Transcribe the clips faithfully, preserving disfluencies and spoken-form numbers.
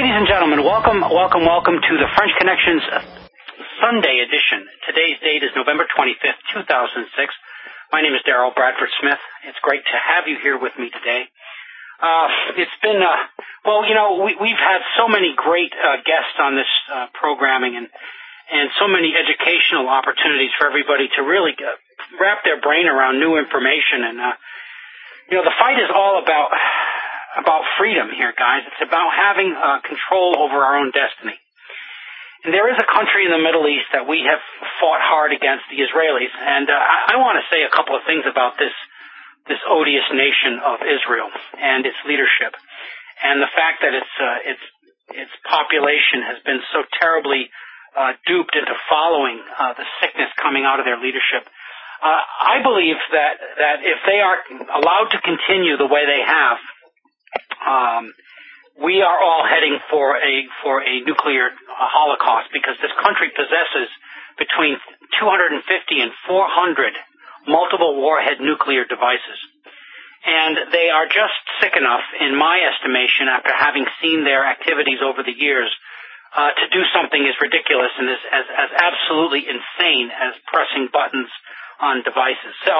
Ladies and gentlemen, welcome, welcome, welcome to the French Connections Sunday edition. Today's date is November twenty-fifth, two thousand six. My name is Daryl Bradford Smith. It's great to have you here with me today. Uh, it's been, uh, well, you know, we, we've had so many great uh, guests on this uh, programming and, and so many educational opportunities for everybody to really uh, wrap their brain around new information. And, uh, you know, the fight is all about, about freedom here, guys. It's about having uh, control over our own destiny. And there is a country in the Middle East that we have fought hard against, the Israelis, and uh, I, I want to say a couple of things about this this odious nation of Israel and its leadership, and the fact that its uh, its its population has been so terribly uh, duped into following uh, the sickness coming out of their leadership. Uh, I believe that that if they are allowed to continue the way they have, um, we are all heading for a for a nuclear holocaust, because this country possesses between two hundred fifty and four hundred multiple warhead nuclear devices. And they are just sick enough, in my estimation, after having seen their activities over the years, uh, to do something as ridiculous and as, as, as absolutely insane as pressing buttons on devices. So,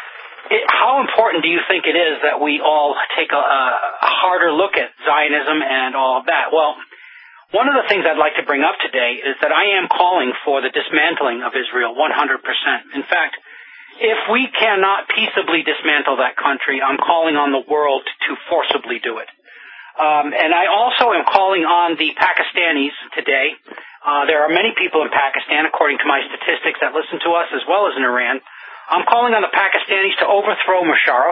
It, how important do you think it is that we all take a, a harder look at Zionism and all of that? Well, one of the things I'd like to bring up today is that I am calling for the dismantling of Israel one hundred percent. In fact, if we cannot peaceably dismantle that country, I'm calling on the world to forcibly do it. Um, and I also am calling on the Pakistanis today. Uh, there are many people in Pakistan, according to my statistics, that listen to us, as well as in Iran. I'm calling on the Pakistanis to overthrow Musharraf,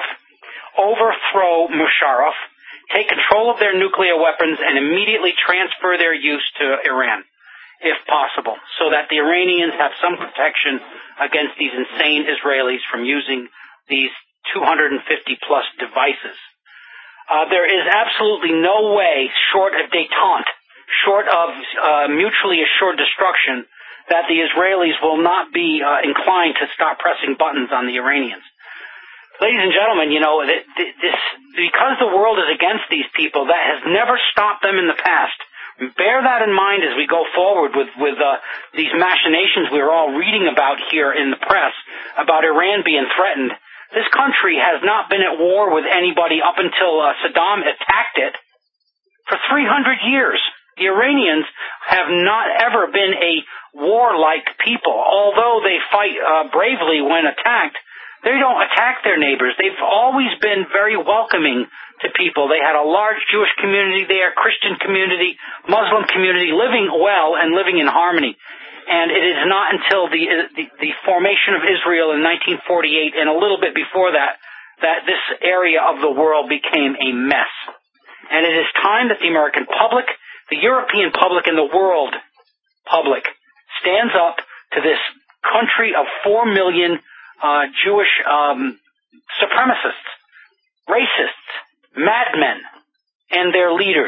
overthrow Musharraf, take control of their nuclear weapons, and immediately transfer their use to Iran, if possible, so that the Iranians have some protection against these insane Israelis from using these two hundred fifty plus devices. Uh, there is absolutely no way, short of détente, short of uh, mutually assured destruction, that the Israelis will not be uh, inclined to stop pressing buttons on the Iranians. Ladies and gentlemen, you know, this, because the world is against these people, that has never stopped them in the past. Bear that in mind as we go forward with, with uh, these machinations we're all reading about here in the press about Iran being threatened. This country has not been at war with anybody up until uh, Saddam attacked it for three hundred years. The Iranians have not ever been a warlike people. Although they fight uh, bravely when attacked, they don't attack their neighbors. They've always been very welcoming to people. They had a large Jewish community there, Christian community, Muslim community, living well and living in harmony. And it is not until the, the, the formation of Israel in nineteen forty-eight and a little bit before that, that this area of the world became a mess. And it is time that the American public, the European public, and the world public stands up to this country of four million uh, Jewish um, supremacists, racists, madmen, and their leaders.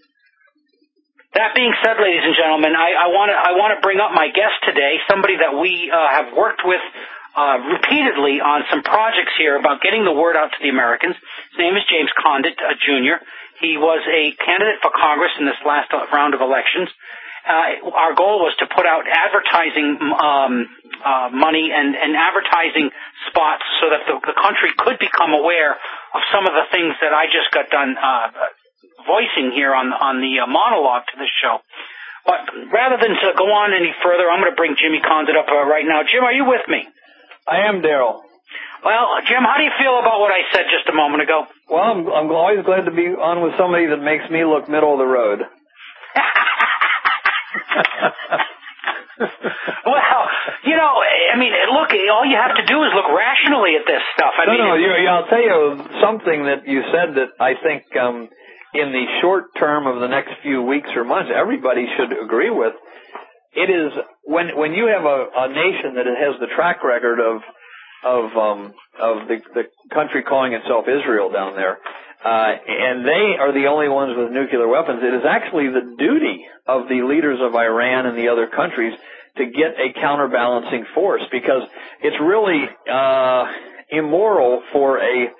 That being said, ladies and gentlemen, I want to I want to bring up my guest today, somebody that we uh, have worked with uh, repeatedly on some projects here about getting the word out to the Americans. His name is James Condit, uh, Junior He was a candidate for Congress in this last round of elections. Uh, our goal was to put out advertising um, uh, money and, and advertising spots so that the, the country could become aware of some of the things that I just got done uh, voicing here on, on the uh, monologue to this show. But rather than to go on any further, I'm going to bring Jimmy Condit up uh, right now. Jim, are you with me? I am, Daryl. Well, Jim, how do you feel about what I said just a moment ago? Well, I'm, I'm always glad to be on with somebody that makes me look middle of the road. Well, you know, I mean, look, all you have to do is look rationally at this stuff. I no, mean, no, you, I'll tell you something that you said that I think um, in the short term of the next few weeks or months, everybody should agree with. It is when when you have a, a nation that has the track record of of um, of the, the country calling itself Israel down there, uh, and they are the only ones with nuclear weapons. It is actually the duty of the leaders of Iran and the other countries to get a counterbalancing force, because it's really uh, immoral for a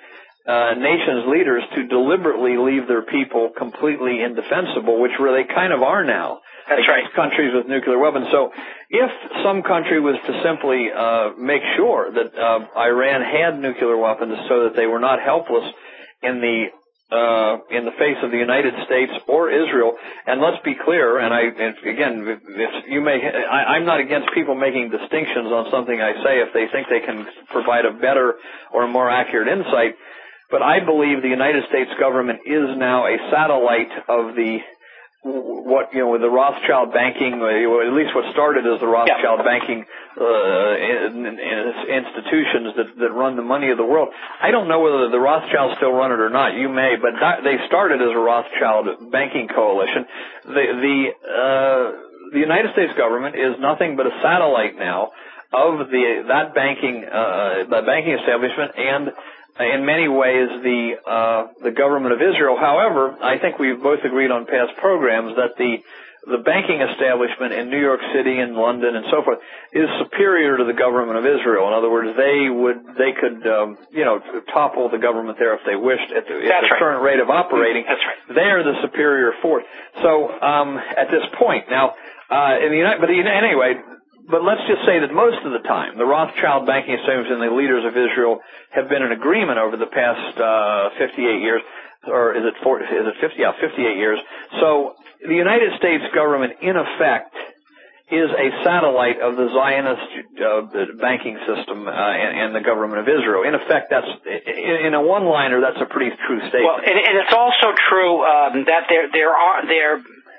uh, nations' leaders to deliberately leave their people completely indefensible, which where they kind of are now. That's right. Countries with nuclear weapons. So if some country was to simply uh, make sure that uh, Iran had nuclear weapons so that they were not helpless in the uh, in the face of the United States or Israel, and let's be clear, and I and again, if you may, I, I'm not against people making distinctions on something I say if they think they can provide a better or a more accurate insight, but I believe the United States government is now a satellite of the what, you know, with the Rothschild banking, at least what started as the Rothschild yeah. banking uh, in, in institutions that, that run the money of the world. I don't know whether the Rothschilds still run it or not. You may, but that, they started as a Rothschild banking coalition. The the uh, the United States government is nothing but a satellite now of the that banking uh, the banking establishment and in many ways the uh, the government of Israel. However, I think we've both agreed on past programs that the the banking establishment in New York City and London and so forth is superior to the government of Israel. In other words, they would they could um, you know topple the government there if they wished at the, at the right. current rate of operating. That's right. They are the superior force. So um, at this point now, uh, in the United, but anyway. But let's just say that most of the time, the Rothschild banking establishment and the leaders of Israel have been in agreement over the past uh, fifty-eight years, or is it forty, is it fifty? Yeah, fifty-eight years. So the United States government, in effect, is a satellite of the Zionist uh, banking system uh, and, and the government of Israel. In effect, that's in, in a one-liner, that's a pretty true statement. Well, and, and it's also true um, that there there are their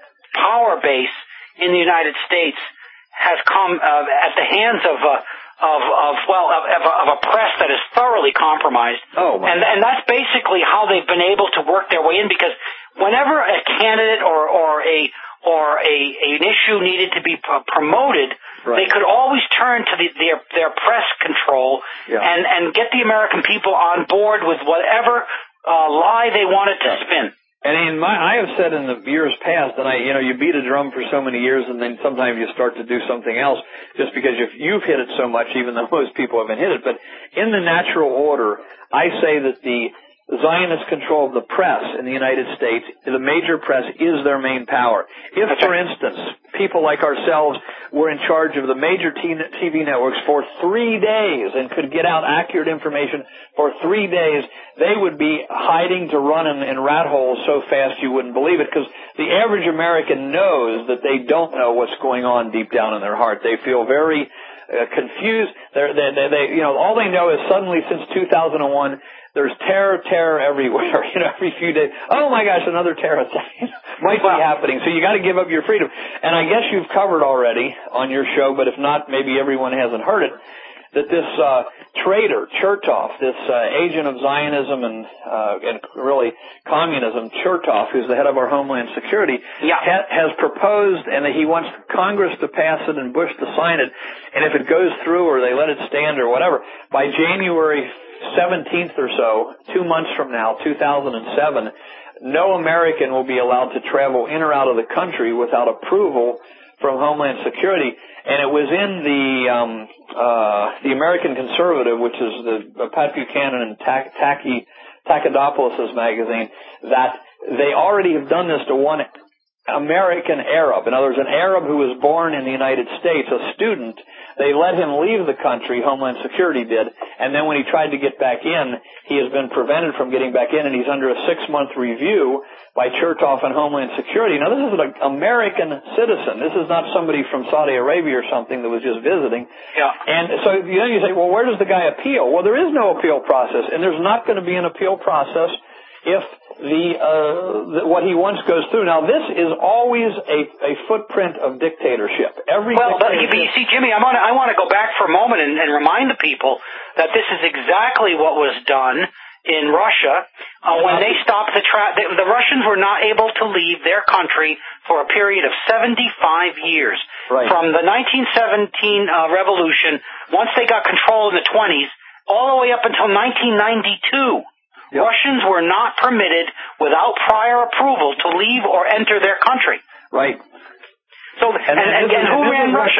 power base in the United States has come uh, at the hands of uh, of of well of, of, of a press that is thoroughly compromised. Oh, my and and that's basically how they've been able to work their way in, because whenever a candidate or or a or a an issue needed to be p- promoted, right. they could always turn to the, their their press control yeah. and and get the American people on board with whatever uh, lie they wanted to spin. And in my, I have said in the years past, and I, you know, you beat a drum for so many years, and then sometimes you start to do something else, just because you've, you've hit it so much, even though most people haven't hit it. But in the natural order, I say that the Zionist control of the press in the United States, the major press, is their main power. If, for instance, people like ourselves were in charge of the major T V networks for three days and could get out accurate information for three days, they would be hiding to run in, in rat holes so fast you wouldn't believe it, because the average American knows that they don't know what's going on deep down in their heart. They feel very uh, confused. They're, they, they, they, you know, all they know is suddenly since two thousand one, there's terror, terror everywhere, you know, every few days. Oh my gosh, another terror attack might be happening. So you got to give up your freedom. And I guess you've covered already on your show, but if not, maybe everyone hasn't heard it, that this uh, traitor, Chertoff, this uh, agent of Zionism and uh, and really communism, Chertoff, who's the head of our Homeland Security, yeah. ha- has proposed, and that he wants Congress to pass it and Bush to sign it, and if it goes through or they let it stand or whatever, by January seventeenth or so, two months from now, two thousand seven, no American will be allowed to travel in or out of the country without approval from Homeland Security. And it was in the um, uh, the American Conservative, which is the uh, Pat Buchanan and Ta- Taki Takadopoulos' magazine, that they already have done this to one American Arab. In other words, an Arab who was born in the United States, a student. They let him leave the country, Homeland Security did, and then when he tried to get back in, he has been prevented from getting back in, and he's under a six-month review by Chertoff and Homeland Security. Now, this is an American citizen. This is not somebody from Saudi Arabia or something that was just visiting. Yeah. And so then you say, well, where does the guy appeal? Well, there is no appeal process, and there's not going to be an appeal process if the, uh, the what he wants goes through. Now, this is always a, a footprint of dictatorship. Every well, dictatorship. But you see, Jimmy, I want to I want to go back for a moment and, and remind the people that this is exactly what was done in Russia uh, when they stopped the tra- the, the Russians were not able to leave their country for a period of seventy-five years. Right. From the nineteen seventeen uh, revolution, once they got control in the twenties, all the way up until nineteen ninety-two. Yep. Russians were not permitted, without prior approval, to leave or enter their country. Right. So, and, and, and, and who ran Russia?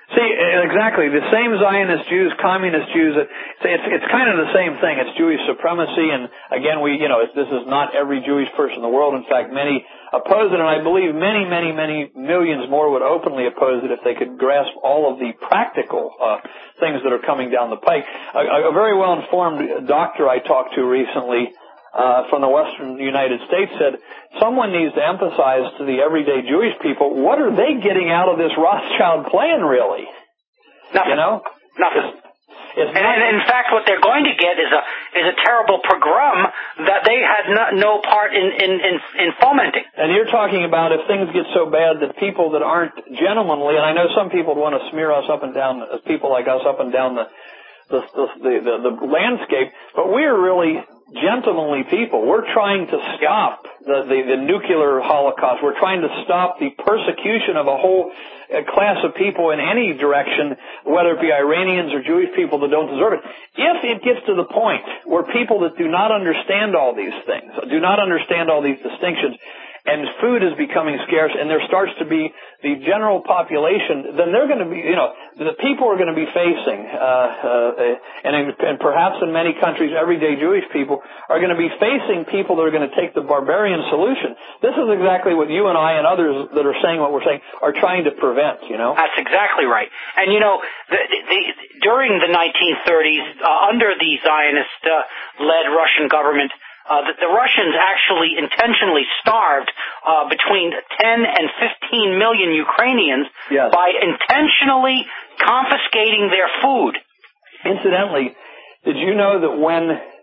See, exactly. The same Zionist Jews, communist Jews, it's, it's kind of the same thing. It's Jewish supremacy, and again, we, you know, this is not every Jewish person in the world. In fact, many oppose it, and I believe many, many, many millions more would openly oppose it if they could grasp all of the practical uh, things that are coming down the pike. A, a very well-informed doctor I talked to recently Uh, from the western United States said, someone needs to emphasize to the everyday Jewish people, what are they getting out of this Rothschild plan, really? Nothing. You know? Nothing. It's, it's and, not, and in fact, what they're going to get is a is a terrible pogrom that they had no, no part in, in, in, in fomenting. And you're talking about if things get so bad that people that aren't gentlemanly, and I know some people want to smear us up and down, people like us up and down the the the, the, the, the landscape, but we're really gentlemanly people. We're trying to stop the, the, the nuclear holocaust. We're trying to stop the persecution of a whole class of people in any direction, whether it be Iranians or Jewish people that don't deserve it. If it gets to the point where people that do not understand all these things, do not understand all these distinctions, and food is becoming scarce, and there starts to be the general population, then they're going to be, you know, the people are going to be facing, uh, uh, and, in, and perhaps in many countries, everyday Jewish people are going to be facing people that are going to take the barbarian solution. This is exactly what you and I and others that are saying what we're saying are trying to prevent, you know? That's exactly right. And, you know, the, the, during the nineteen thirties, uh, under the Zionist-led uh, Russian government, Uh, that the Russians actually intentionally starved uh, between ten and fifteen million Ukrainians yes. by intentionally confiscating their food. Incidentally, did you know that when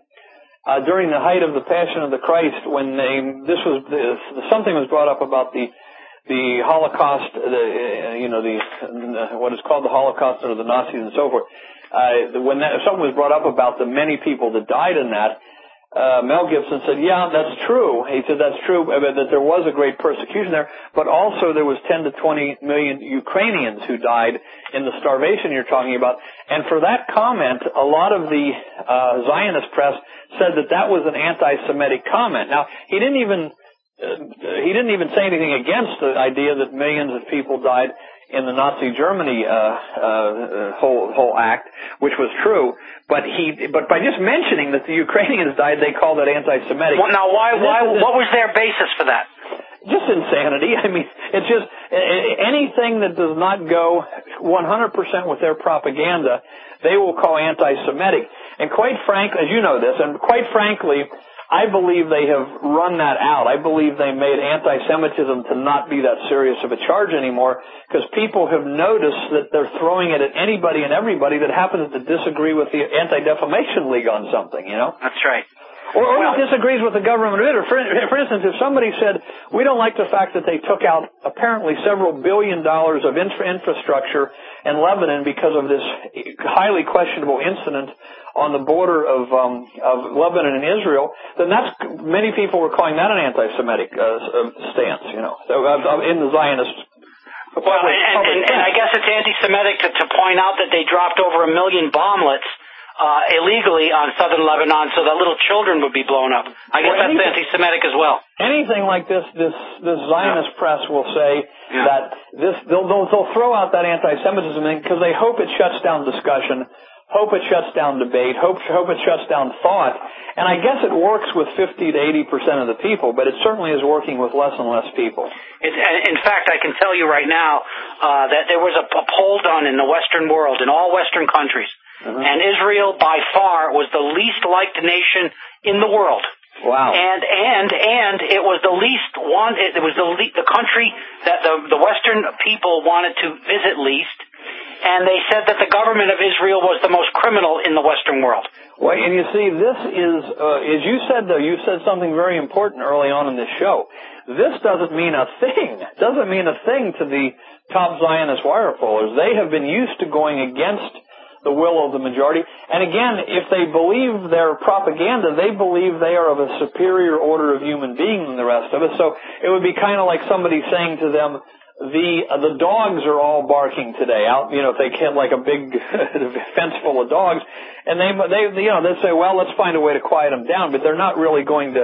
uh, during the height of the Passion of the Christ, when they, this was this, something was brought up about the the Holocaust, the uh, you know the uh, what is called the Holocaust or the Nazis and so forth, uh, when that, something was brought up about the many people that died in that. Uh, Mel Gibson said, yeah, that's true. He said that's true, that there was a great persecution there, but also there was ten to twenty million Ukrainians who died in the starvation you're talking about. And for that comment, a lot of the uh, Zionist press said that that was an anti-Semitic comment. Now, he didn't even uh, he didn't even say anything against the idea that millions of people died in the Nazi Germany uh, uh, whole whole act, which was true, but he but by just mentioning that the Ukrainians died, they called it anti-Semitic. Well, now, why why what was their basis for that? Just insanity. I mean, it's just anything that does not go one hundred percent with their propaganda, they will call anti-Semitic. And quite frankly, as you know this, and quite frankly, I believe they have run that out. I believe they made anti-Semitism to not be that serious of a charge anymore because people have noticed that they're throwing it at anybody and everybody that happens to disagree with the Anti-Defamation League on something, you know? That's right. Or, or well, disagrees with the government of Israel. For, for instance, if somebody said, we don't like the fact that they took out apparently several billion dollars of infra- infrastructure in Lebanon because of this highly questionable incident on the border of um, of Lebanon and Israel, then that's many people were calling that an anti-Semitic uh, stance, you know, so, uh, in the Zionist. Well, and, and, and I guess it's anti-Semitic to, to point out that they dropped over a million bomblets uh, illegally on southern Lebanon so that little children would be blown up. I guess well, that's anything, anti-Semitic as well. Anything like this, this this Zionist yeah. press will say yeah. that this they'll, they'll they'll throw out that anti-Semitism thing because they hope it shuts down discussion. Hope it shuts down debate, hope, hope it shuts down thought, and I guess it works with fifty to eighty percent of the people, but it certainly is working with less and less people. It's, in fact, I can tell you right now uh, that there was a, a poll done in the Western world, in all Western countries, uh-huh. and Israel by far was the least liked nation in the world. Wow. And, and, and it was the least one, it was the, le- the country that the, the Western people wanted to visit least. And they said that the government of Israel was the most criminal in the Western world. Well, and you see, this is, uh, as you said, though, you said something very important early on in this show. This doesn't mean a thing. It doesn't mean a thing to the top Zionist wire pullers. They have been used to going against the will of the majority. And again, if they believe their propaganda, they believe they are of a superior order of human being than the rest of us. So it would be kind of like somebody saying to them, The uh, the dogs are all barking today. Out, you know, if they get like a big fence full of dogs, and they they you know they say, well, let's find a way to quiet them down. But they're not really going to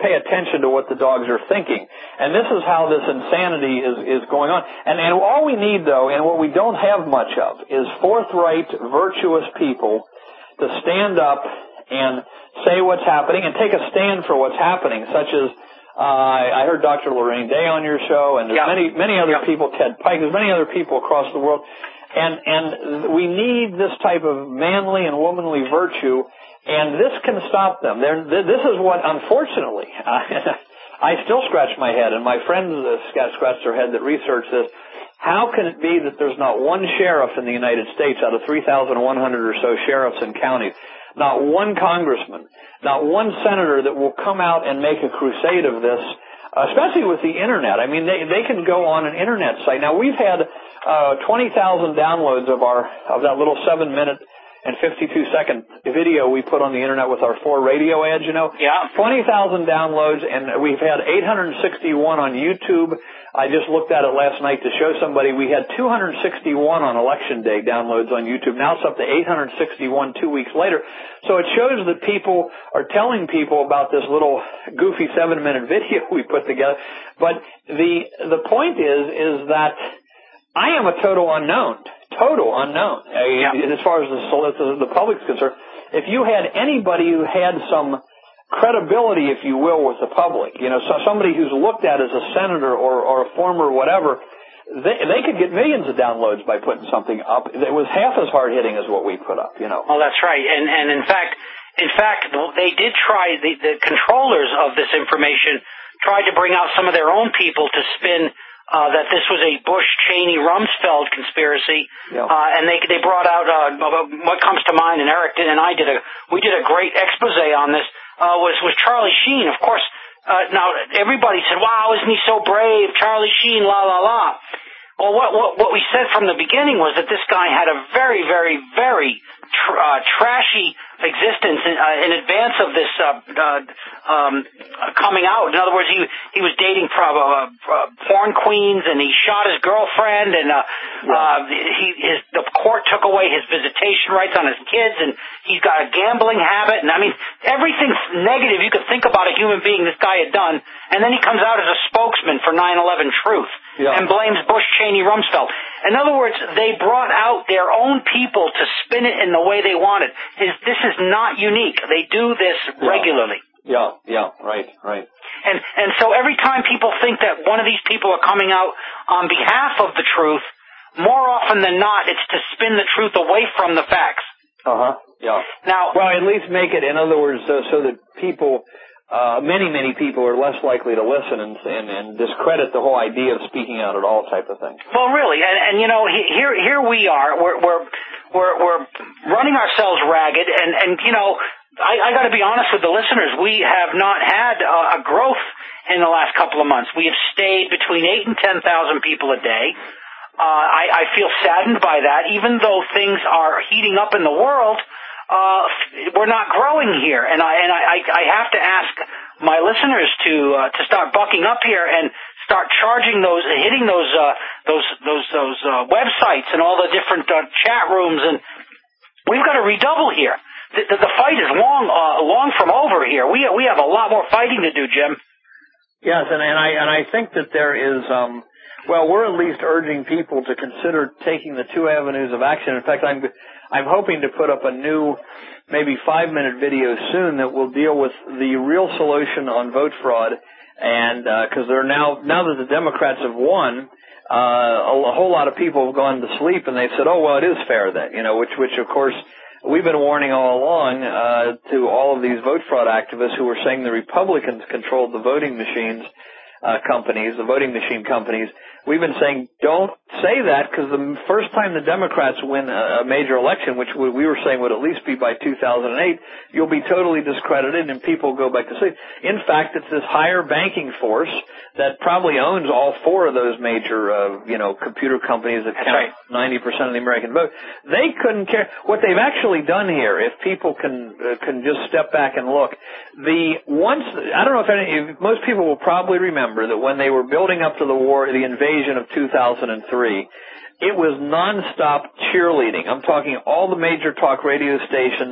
pay attention to what the dogs are thinking. And this is how this insanity is, is going on. And, and all we need, though, and what we don't have much of, is forthright, virtuous people to stand up and say what's happening and take a stand for what's happening, such as uh, I heard Doctor Lorraine Day on your show, and there's yeah. many many other yeah. people, Ted Pike, there's many other people across the world. And, and we need this type of manly and womanly virtue, and this can stop them. They're, this is what, unfortunately, I still scratch my head, and my friends scratch their head that research this. How can it be that there's not one sheriff in the United States out of three thousand one hundred or so sheriffs and counties, not one congressman, not one senator that will come out and make a crusade of this, especially with the Internet? I mean, they, they can go on an Internet site. Now, we've had uh, twenty thousand downloads of our of that little seven-minute and fifty-two second video we put on the Internet with our four radio ads, you know. Yeah. twenty thousand downloads, and we've had eight hundred sixty-one on YouTube. I just looked at it last night to show somebody. We had two hundred sixty-one on Election Day downloads on YouTube. Now it's up to eight hundred sixty-one two weeks later. So it shows that people are telling people about this little goofy seven-minute video we put together. But the the point is, is that I am a total unknown. Total unknown. Yeah. As far as the, the public's concerned. If you had anybody who had some credibility, if you will, with the public, you know, so somebody who's looked at as a senator or, or a former whatever, they, they could get millions of downloads by putting something up that was half as hard-hitting as what we put up, you know. Well, that's right. And, and in fact, in fact, they did try, the, the controllers of this information tried to bring out some of their own people to spin Uh, that this was a Bush-Cheney-Rumsfeld conspiracy, yeah. uh, and they they brought out uh, what comes to mind, and Eric did, and I did a we did a great expose on this. Uh, was was Charlie Sheen? Of course. Uh, now everybody said, "Wow, isn't he so brave, Charlie Sheen?" La la la. Well, what what what we said from the beginning was that this guy had a very very very tr- uh, trashy existence in, uh, in advance of this uh, uh, um, uh, coming out. In other words, he he was dating pro- uh, uh, porn queens, and he shot his girlfriend, and uh, yeah. uh, he his the court took away his visitation rights on his kids, and he's got a gambling habit, and I mean everything negative you could think about a human being this guy had done, and then he comes out as a spokesman for nine eleven Truth. Yeah. And blames Bush, Cheney, Rumsfeld. In other words, they brought out their own people to spin it in the way they wanted. His, this is not unique. They do this yeah. regularly. Yeah, yeah, right, right. And and so every time people think that one of these people are coming out on behalf of the truth, more often than not, it's to spin the truth away from the facts. Uh-huh, yeah. Now, well, at least make it, in other words, so, so that people... Uh, many, many people are less likely to listen and, and, and discredit the whole idea of speaking out at all type of thing. Well, really, and, and you know, here, here we are. We're, we're, we're, we're running ourselves ragged, and, and you know, I, I got to be honest with the listeners. We have not had a, a growth in the last couple of months. We have stayed between eight and ten thousand people a day. Uh, I, I feel saddened by that, even though things are heating up in the world. Uh, we're not growing here, and I and I, I have to ask my listeners to uh, to start bucking up here and start charging those, hitting those uh, those those those uh, websites and all the different uh, chat rooms, and we've got to redouble here. The, the, the fight is long uh, long from over here. We we have a lot more fighting to do, Jim. Yes, and, and I and I think that there is. Um, well, we're at least urging people to consider taking the two avenues of action. In fact, I'm. I'm hoping to put up a new, maybe five-minute video soon that will deal with the real solution on vote fraud, and because uh, they're now now that the Democrats have won, uh, a, a whole lot of people have gone to sleep and they said, "Oh, well, it is fair then," you know, which which of course we've been warning all along uh, to all of these vote fraud activists who were saying the Republicans controlled the voting machines uh, companies, the voting machine companies. We've been saying, don't say that, because the first time the Democrats win a major election, which we were saying would at least be by two thousand eight, you'll be totally discredited and people go back to sleep. In fact, it's this higher banking force that probably owns all four of those major, uh, you know, computer companies that count ninety percent of the American vote. They couldn't care. What they've actually done here, if people can uh, can just step back and look, the once I don't know if any, most people will probably remember that when they were building up to the war, the invasion of two thousand three, it was nonstop cheerleading. I'm talking all the major talk radio stations,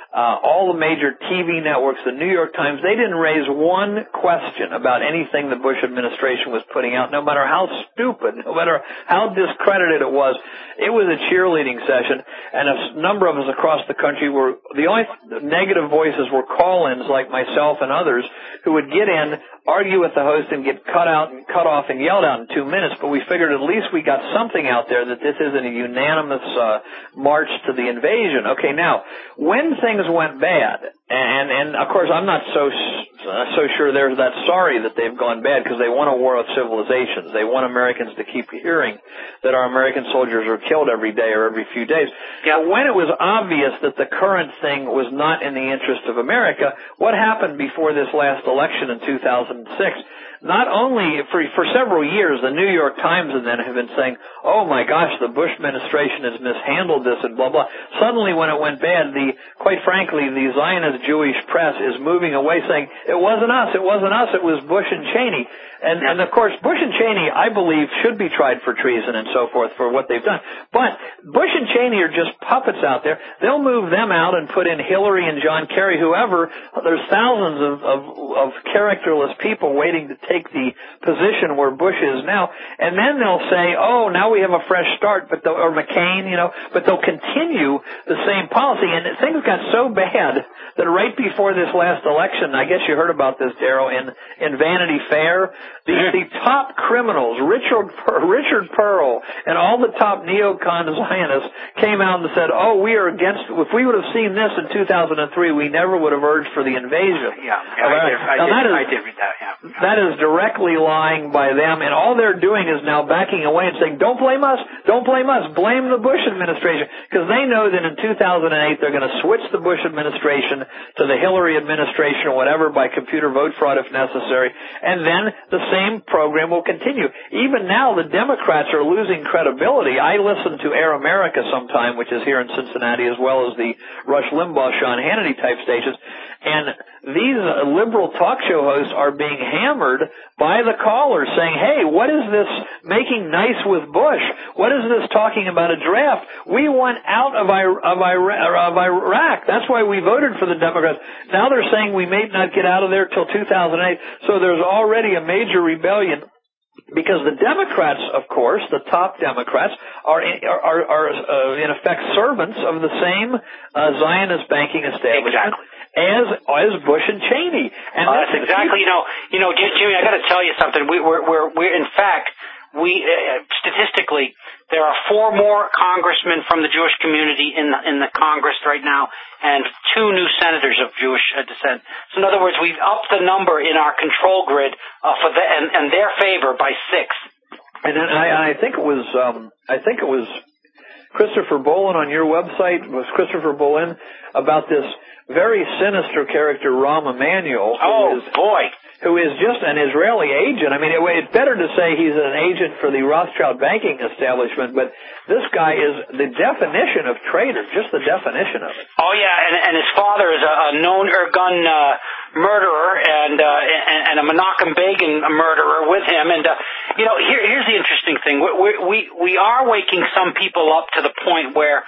uh, all the major T V networks, the New York Times, they didn't raise one question about anything the Bush administration was putting out, no matter how stupid, no matter how discredited it was. It was a cheerleading session, and a number of us across the country were, the only negative voices were call-ins like myself and others who would get in, argue with the host, and get cut out and cut off and yelled out in two minutes, but we figured at least we got something out there that this isn't a unanimous uh, march to the invasion. Okay, now, when things went bad, and, and of course I'm not so uh, so sure they're that sorry that they've gone bad, because they want a war of civilizations. They want Americans to keep hearing that our American soldiers are killed every day or every few days. Yeah. But when it was obvious that the current thing was not in the interest of America, what happened before this last election in two thousand six? Not only for for several years, the New York Times and then have been saying, "Oh my gosh, the Bush administration has mishandled this," and blah blah. Suddenly, when it went bad, the quite frankly, the Zionist Jewish press is moving away, saying, "It wasn't us, it wasn't us, it was Bush and Cheney." And and of course, Bush and Cheney, I believe, should be tried for treason and so forth for what they've done. But Bush and Cheney are just puppets out there. They'll move them out and put in Hillary and John Kerry, whoever. There's thousands of of, of characterless people waiting to take the position where Bush is now, and then they'll say, "Oh, now we have a fresh start," but or McCain, you know, but they'll continue the same policy. And things got so bad that right before this last election, I guess you heard about this, Darrell, in in Vanity Fair, the, the top criminals, Richard Richard Pearl, and all the top neocon Zionists came out and said, "Oh, we are against. If we would have seen this in two thousand three, we never would have urged for the invasion." Yeah, yeah I, did, I, did, that is, I did read that. Yeah, that is directly lying by them, and all they're doing is now backing away and saying, "Don't blame us, don't blame us, blame the Bush administration," because they know that in two thousand eight they're going to switch the Bush administration to the Hillary administration or whatever by computer vote fraud if necessary, and then the same program will continue. Even now, the Democrats are losing credibility. I listen to Air America sometime, which is here in Cincinnati, as well as the Rush Limbaugh, Sean Hannity type stations, and these uh, liberal talk show hosts are being hammered by the callers saying, "Hey, what is this making nice with Bush? What is this talking about a draft? We want out of, I- of, I- of Iraq. That's why we voted for the Democrats." Now they're saying we may not get out of there till two thousand eight. So there's already a major rebellion. Because the Democrats, of course, the top Democrats, are in, are, are uh, in effect servants of the same uh, Zionist banking establishment exactly. as as Bush and Cheney. And uh, that's, that's exactly, you know, you know, Jimmy, I got to tell you something. We, we're we're we're in fact, we uh, statistically there are four more congressmen from the Jewish community in the, in the Congress right now, and two new senators of Jewish uh, descent. So in other words, we've upped the number in our control grid uh, for the, and, and their favor by six. And then I, I think it was um, I think it was Christopher Bolin on your website was Christopher Bolin about this very sinister character Rahm Emanuel. Oh is, boy. Who is just an Israeli agent. I mean, it, it's better to say he's an agent for the Rothschild banking establishment, but this guy is the definition of traitor, just the definition of it. Oh, yeah, and, and his father is a, a known Irgun uh, murderer and, uh, and, and a Menachem Begin murderer with him. And, uh, you know, here, here's the interesting thing. We, we, we are waking some people up to the point where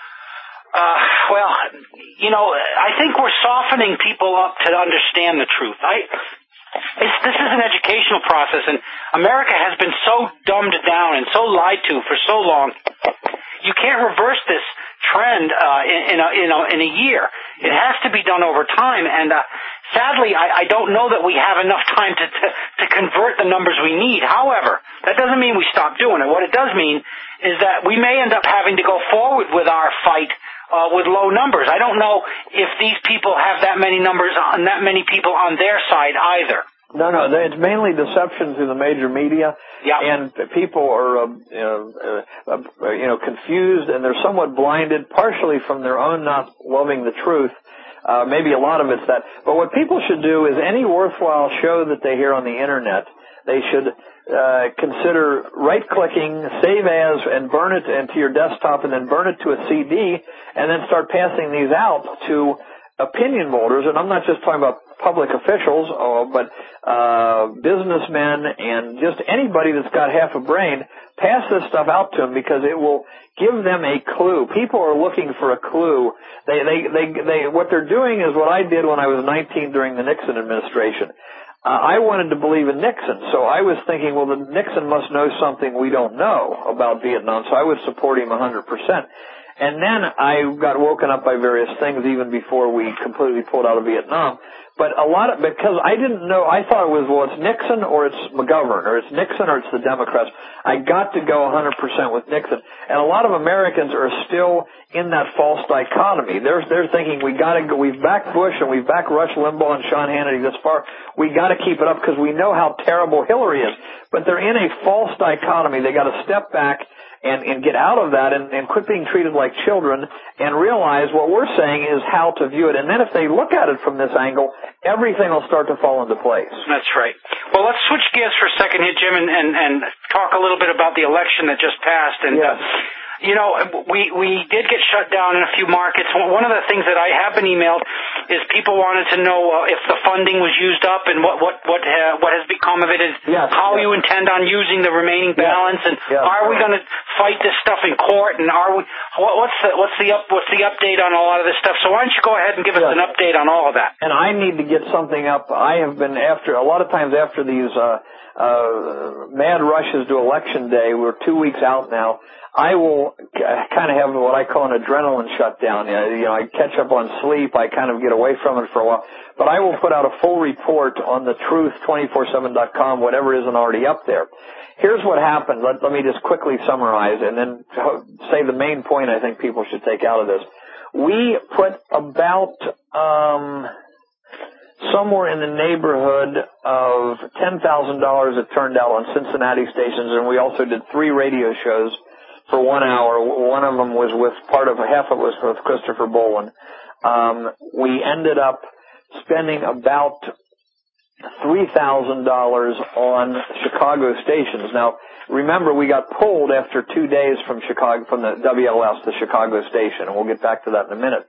Uh, well, you know, I think we're softening people up to understand the truth. I, it's, this is an educational process, and America has been so dumbed down and so lied to for so long. You can't reverse this trend uh, in, in, a, in, a, in a year. It has to be done over time, and uh, sadly, I, I don't know that we have enough time to, to, to convert the numbers we need. However, that doesn't mean we stop doing it. What it does mean is that we may end up having to go forward with our fight Uh, with low numbers. I don't know if these people have that many numbers on that many people on their side either. No, no, it's mainly deception through the major media, yeah. and people are, uh, you know, uh, uh, you know, confused, and they're somewhat blinded, partially from their own not loving the truth. Uh, maybe a lot of it's that. But what people should do is any worthwhile show that they hear on the internet, they should Uh, consider right-clicking, save as, and burn it into your desktop, and then burn it to a C D, and then start passing these out to opinion voters. And I'm not just talking about public officials, uh, but uh, businessmen and just anybody that's got half a brain, pass this stuff out to them because it will give them a clue. People are looking for a clue. They, they, they, they, what they're doing is what I did when I was nineteen during the Nixon administration. Uh, I wanted to believe in Nixon, so I was thinking, well, the Nixon must know something we don't know about Vietnam, so I would support him one hundred percent. And then I got woken up by various things even before we completely pulled out of Vietnam. But a lot of, because I didn't know, I thought it was, well, it's Nixon or it's McGovern, or it's Nixon or it's the Democrats. I got to go one hundred percent with Nixon. And a lot of Americans are still in that false dichotomy. They're, they're thinking we gotta go, we've backed Bush and we've backed Rush Limbaugh and Sean Hannity this far. We gotta keep it up because we know how terrible Hillary is. But they're in a false dichotomy. They gotta step back and, and get out of that and, and quit being treated like children and realize what we're saying is how to view it. And then if they look at it from this angle, everything will start to fall into place. That's right. Well, let's switch gears for a second here, Jim, and, and, and talk a little bit about the election that just passed. And, yes. uh, you know, we, we did get shut down in a few markets. One of the things that I have been emailed is people wanted to know uh, if the funding was used up and what what what, uh, what has become of it, is yes, how yes. you intend on using the remaining balance, yes, and yes. are we going to fight this stuff in court, and are we what, what's the what's the up what's the update on a lot of this stuff? So why don't you go ahead and give us yes. an update on all of that? And I need to get something up. I have been after a lot of times after these uh, uh, mad rushes to election day. We're two weeks out now. I will kind of have what I call an adrenaline shutdown. You know, I catch up on sleep. I kind of get away from it for a while. But I will put out a full report on the truth two forty-seven dot com, whatever isn't already up there. Here's what happened. Let, let me just quickly summarize and then say the main point I think people should take out of this. We put about um, somewhere in the neighborhood of ten thousand dollars, it turned out, on Cincinnati stations, and we also did three radio shows for one hour. One of them was with part of, half of it was with Christopher Bolin. Um, we ended up spending about three thousand dollars on Chicago stations. Now, remember, we got pulled after two days from Chicago, from the W L S, the Chicago station, and we'll get back to that in a minute.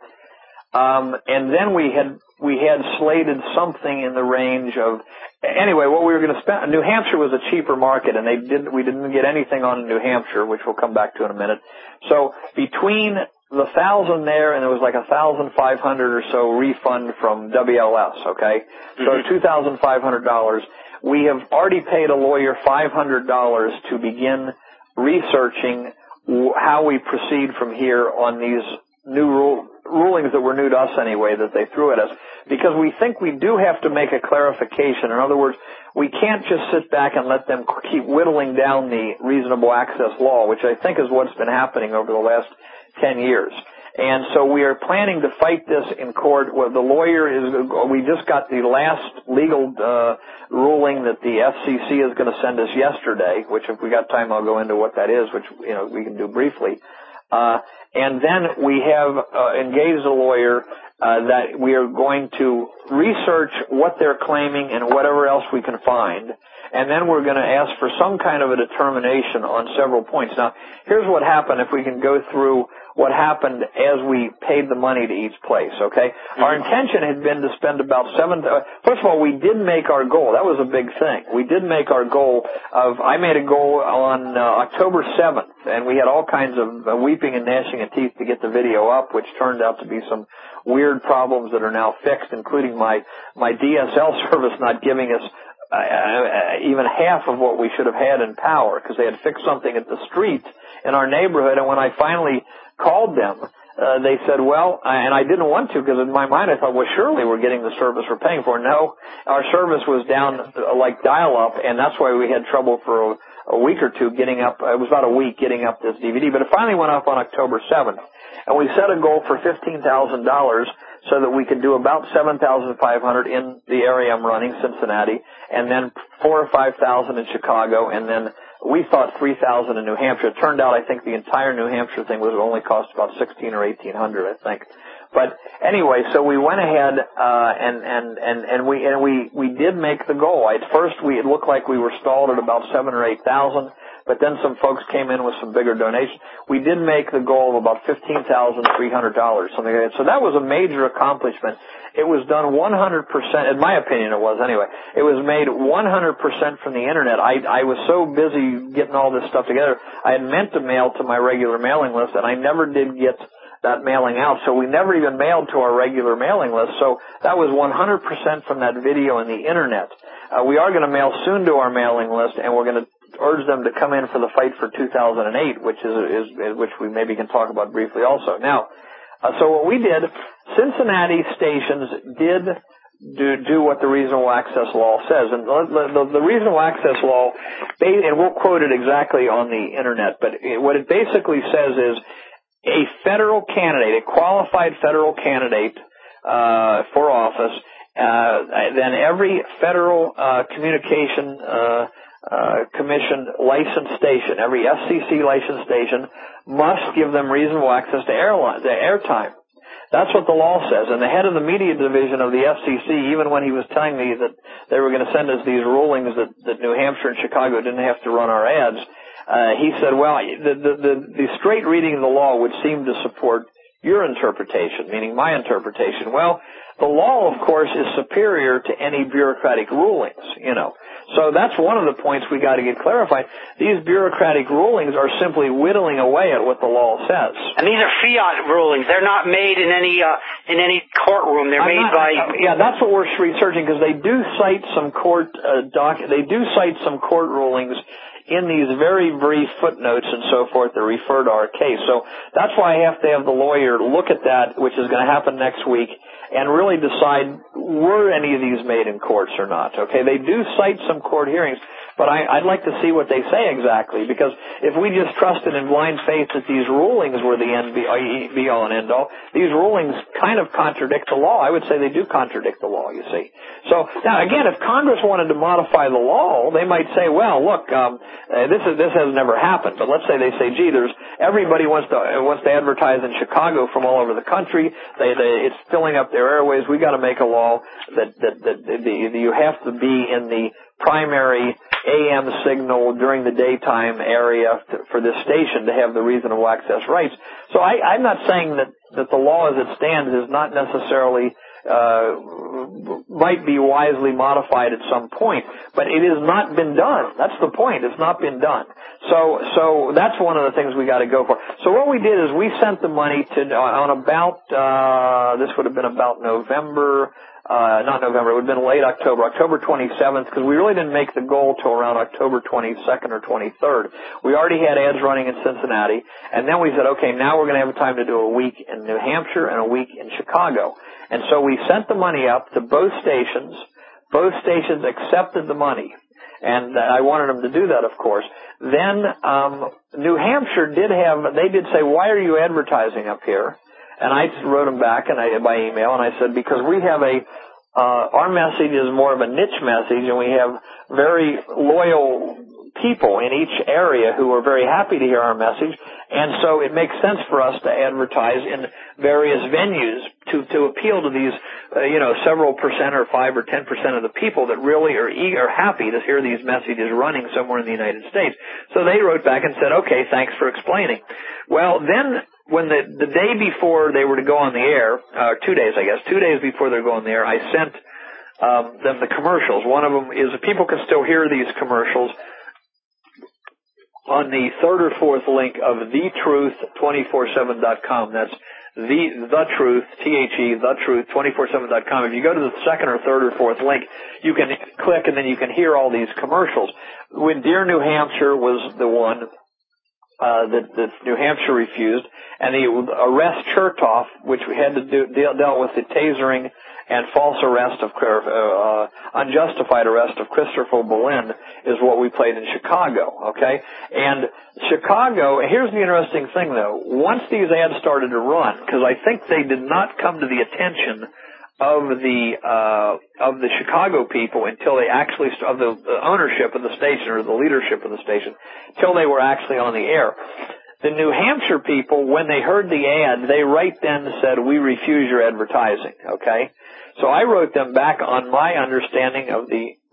Um, and then we had, we had slated something in the range of, anyway, what we were going to spend, New Hampshire was a cheaper market, and they didn't, we didn't get anything on New Hampshire, which we'll come back to in a minute. So between the thousand there, and there was like a thousand five hundred or so refund from W L S, okay? So mm-hmm. two thousand five hundred dollars. We have already paid a lawyer five hundred dollars to begin researching how we proceed from here on these new rule, rulings that were new to us anyway, that they threw at us, because we think we do have to make a clarification. In other words, we can't just sit back and let them keep whittling down the reasonable access law, which I think is what's been happening over the last ten years. And so we are planning to fight this in court. Well, the lawyer is, we just got the last legal uh, ruling that the F C C is going to send us yesterday, which if we got time I'll go into what that is, which, you know, we can do briefly. Uh, and then we have uh, engaged a lawyer uh, that we are going to research what they're claiming and whatever else we can find. And then we're going to ask for some kind of a determination on several points. Now, here's what happened, if we can go through what happened as we paid the money to each place, okay? Mm-hmm. Our intention had been to spend about seven, uh, first of all, we did make our goal. That was a big thing. We did make our goal of, I made a goal on uh, October seventh, and we had all kinds of uh, weeping and gnashing of teeth to get the video up, which turned out to be some weird problems that are now fixed, including my, my D S L service not giving us Uh, uh, even half of what we should have had in power, because they had fixed something at the street in our neighborhood. And when I finally called them, uh, they said, well, and I didn't want to, because in my mind I thought, well, surely we're getting the service we're paying for. No, our service was down uh, like dial-up, and that's why we had trouble for a, a week or two getting up. It was about a week getting up this D V D, but it finally went up on October seventh. And we set a goal for fifteen thousand dollars so that we could do about seven thousand five hundred in the area I'm running, Cincinnati, and then four or five thousand in Chicago, and then we thought three thousand in New Hampshire. It turned out I think the entire New Hampshire thing was only cost about sixteen or eighteen hundred, I think. But anyway, so we went ahead uh and and and and we and we we did make the goal. At first, we it looked like we were stalled at about seven or eight thousand. but then some folks came in with some bigger donations. We did make the goal of about fifteen thousand three hundred dollars, something like that. So that was a major accomplishment. It was done one hundred percent, in my opinion it was anyway, it was made one hundred percent from the internet. I, I was so busy getting all this stuff together, I had meant to mail to my regular mailing list, and I never did get that mailing out, so we never even mailed to our regular mailing list. So that was one hundred percent from that video and the internet. Uh, we are going to mail soon to our mailing list, and we're going to urge them to come in for the fight for two thousand eight, which is, is, is which we maybe can talk about briefly also. Now, uh, so what we did, Cincinnati stations did do, do what the reasonable access law says, and the, the, the reasonable access law, and we'll quote it exactly on the internet, but it, what it basically says is, a federal candidate, a qualified federal candidate uh, for office, uh, then every federal uh, communication uh, uh, commission licensed station, every F C C licensed station, must give them reasonable access to airline, to airtime. That's what the law says. And the head of the media division of the F C C, even when he was telling me that they were going to send us these rulings that, that New Hampshire and Chicago didn't have to run our ads, Uh, he said, well, the, the, the, the straight reading of the law would seem to support your interpretation, meaning my interpretation. Well, the law, of course, is superior to any bureaucratic rulings, you know. So that's one of the points we got to get clarified. These bureaucratic rulings are simply whittling away at what the law says. And these are fiat rulings. They're not made in any uh, in any courtroom. They're I'm made not, by uh, yeah. That's what we're researching, because they do cite some court uh, doc. They do cite some court rulings in these very brief footnotes and so forth that refer to our case. So that's why I have to have the lawyer look at that, which is going to happen next week, and really decide were any of these made in courts or not. Okay, they do cite some court hearings, but I, I'd like to see what they say exactly, because if we just trusted in blind faith that these rulings were the end be, be all and end all, these rulings kind of contradict the law. I would say they do contradict the law, you see. So now again, if Congress wanted to modify the law, they might say, well, look, um, uh, this is this has never happened. But let's say they say, gee, there's everybody wants to uh, wants to advertise in Chicago from all over the country. They, they it's filling up their airways. We got to make a law that that that, that the, you have to be in the primary A M signal during the daytime area to, for this station to have the reasonable access rights. So I, I'm not saying that, that the law as it stands is not necessarily, uh, might be wisely modified at some point, but it has not been done. That's the point. It's not been done. So, so that's one of the things we got to go for. So what we did is we sent the money to, on about, uh, this would have been about November, Uh, not November, it would have been late October, October twenty-seventh, because we really didn't make the goal till around October twenty-second or twenty-third. We already had ads running in Cincinnati, and then we said, okay, now we're going to have time to do a week in New Hampshire and a week in Chicago. And so we sent the money up to both stations. Both stations accepted the money, and I wanted them to do that, of course. Then um, New Hampshire did have, they did say, why are you advertising up here? And I wrote them back and I, by email, and I said, because we have a, uh, our message is more of a niche message, and we have very loyal people in each area who are very happy to hear our message, and so it makes sense for us to advertise in various venues to, to appeal to these, uh, you know, several percent or five or ten percent of the people that really are eager, happy to hear these messages running somewhere in the United States. So they wrote back and said, okay, thanks for explaining. Well, then, when the, the day before they were to go on the air, uh, two days, I guess, two days before they were going on the air, I sent um, them the commercials. One of them is, people can still hear these commercials on the third or fourth link of the truth two forty-seven dot com. That's the, the truth, T H E, the truth two forty-seven dot com. If you go to the second or third or fourth link, you can click and then you can hear all these commercials. When Dear New Hampshire was the one Uh, that, that New Hampshire refused, and the arrest Chertoff, which we had to do, deal, dealt with the tasering and false arrest of, uh, unjustified arrest of Christopher Boleyn, is what we played in Chicago, okay? And Chicago, here's the interesting thing though, once these ads started to run, because I think they did not come to the attention of the uh of the Chicago people until they actually of the ownership of the station or the leadership of the station until they were actually on the air. The New Hampshire people, when they heard the ad, they right then said, we refuse your advertising, okay? So I wrote them back on my understanding of the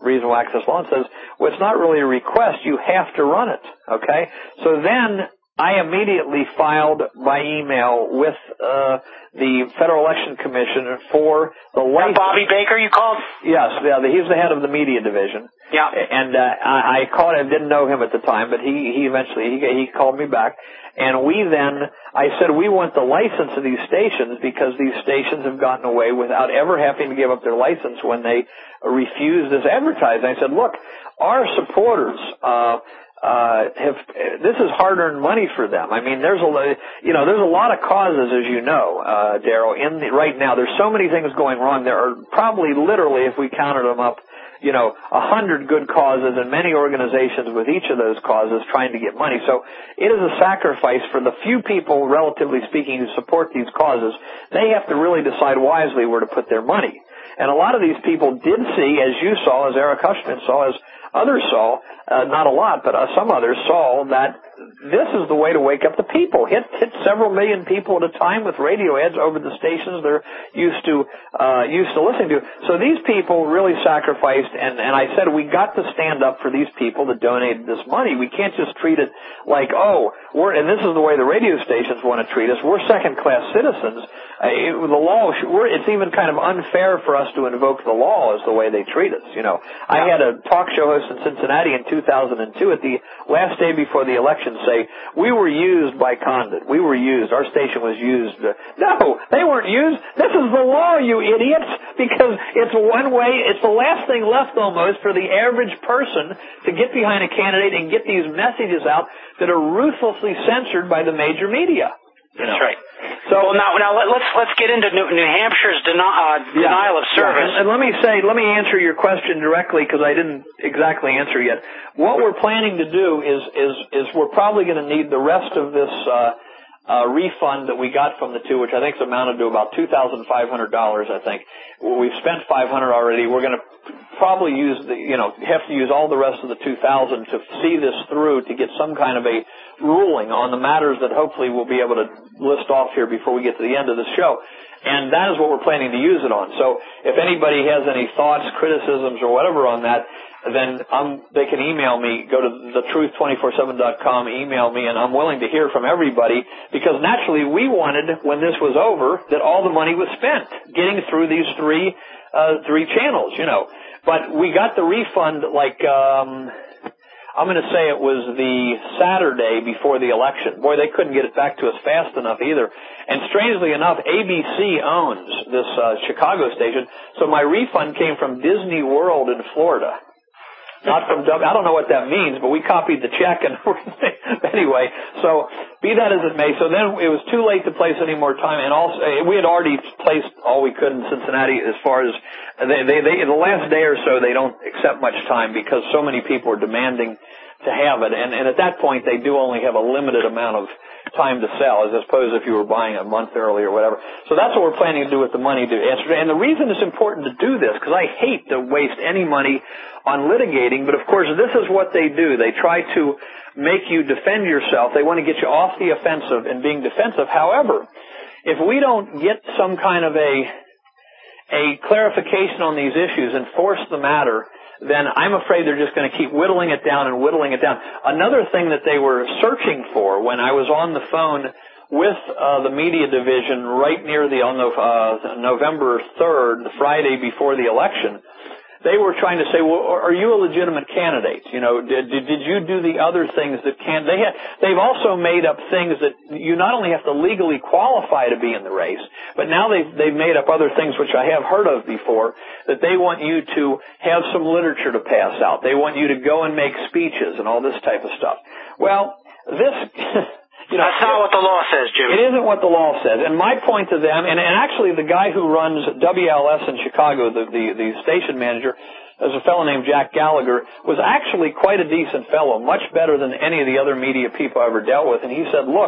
reasonable access law and says, well, it's not really a request. You have to run it. Okay? So then I immediately filed by email with uh the Federal Election Commission for the license. Bobby Baker, you called? Yes, yeah, he's the head of the media division. Yeah. And uh, I, I called him, didn't know him at the time, but he, he eventually, he, he called me back. And we then, I said, we want the license of these stations because these stations have gotten away without ever having to give up their license when they refuse this advertising. I said, look, our supporters, uh, Uh, have, this is hard-earned money for them. I mean, there's a, you know, there's a lot of causes, as you know, uh, Darryl, in the, right now. There's so many things going wrong. There are probably literally, if we counted them up, you know, a hundred good causes and many organizations with each of those causes trying to get money. So it is a sacrifice for the few people, relatively speaking, who support these causes. They have to really decide wisely where to put their money. And a lot of these people did see, as you saw, as Eric Hushman saw, as others saw, uh, not a lot, but uh, some others saw that this is the way to wake up the people. Hit hit several million people at a time with radio ads over the stations they're used to uh, used to listening to. So these people really sacrificed, and, and I said we got to stand up for these people that donated this money. We can't just treat it like, oh, we're, and this is the way the radio stations want to treat us. We're second-class citizens. Uh, it, the law, we're, it's even kind of unfair for us to invoke the law as the way they treat us. You know, I had a talk show host in Cincinnati in two thousand two at the last day before the election say, we were used by Condit. We were used. Our station was used. No, they weren't used. This is the law, you idiots, because it's one way, it's the last thing left almost for the average person to get behind a candidate and get these messages out that are ruthlessly censored by the major media. You know. That's right. So well, now, now let's let's get into New, New Hampshire's deni- uh, yeah, denial of service. Yeah. And, and let me say, let me answer your question directly because I didn't exactly answer yet. What we're planning to do is is is we're probably going to need the rest of this uh, uh, refund that we got from the two, which I think is amounted to about two thousand five hundred dollars. I think well, we've spent five hundred already. We're going to probably use the you know have to use all the rest of the two thousand to see this through to get some kind of a ruling on the matters that hopefully we'll be able to list off here before we get to the end of the show. And that is what we're planning to use it on. So if anybody has any thoughts, criticisms, or whatever on that, then um, they can email me. Go to the truth two forty-seven dot com, email me, and I'm willing to hear from everybody because naturally we wanted, when this was over, that all the money was spent getting through these three uh, three channels, you know. But we got the refund like... Um, I'm going to say it was the Saturday before the election. Boy, they couldn't get it back to us fast enough either. And strangely enough, A B C owns this uh, Chicago station, so my refund came from Disney World in Florida. Not from W. I don't know what that means, but we copied the check and everything. Anyway, so be that as it may. So then it was too late to place any more time, and also we had already placed all we could in Cincinnati. As far as they, they, they, the last day or so, they don't accept much time because so many people are demanding to have it, and, and at that point they do only have a limited amount of time to sell, as opposed if you were buying a month early or whatever. So that's what we're planning to do with the money to answer. And the reason it's important to do this, because I hate to waste any money on litigating, but of course this is what they do. They try to make you defend yourself. They want to get you off the offensive and being defensive. However, if we don't get some kind of a a clarification on these issues and force the matter, then I'm afraid they're just going to keep whittling it down and whittling it down. Another thing that they were searching for when I was on the phone with uh, the media division right near the on the, uh, November third, the Friday before the election, they were trying to say, well, are you a legitimate candidate? You know, did, did, did you do the other things that can, they had, they've also made up things that you not only have to legally qualify to be in the race, but now they've, they've made up other things which I have heard of before, that they want you to have some literature to pass out. They want you to go and make speeches and all this type of stuff. Well, this, you know, that's not what the law says, Jim. It isn't what the law says. And my point to them, and, and actually the guy who runs W L S in Chicago, the, the, the station manager, is a fellow named Jack Gallagher, was actually quite a decent fellow, much better than any of the other media people I ever dealt with. And he said, look,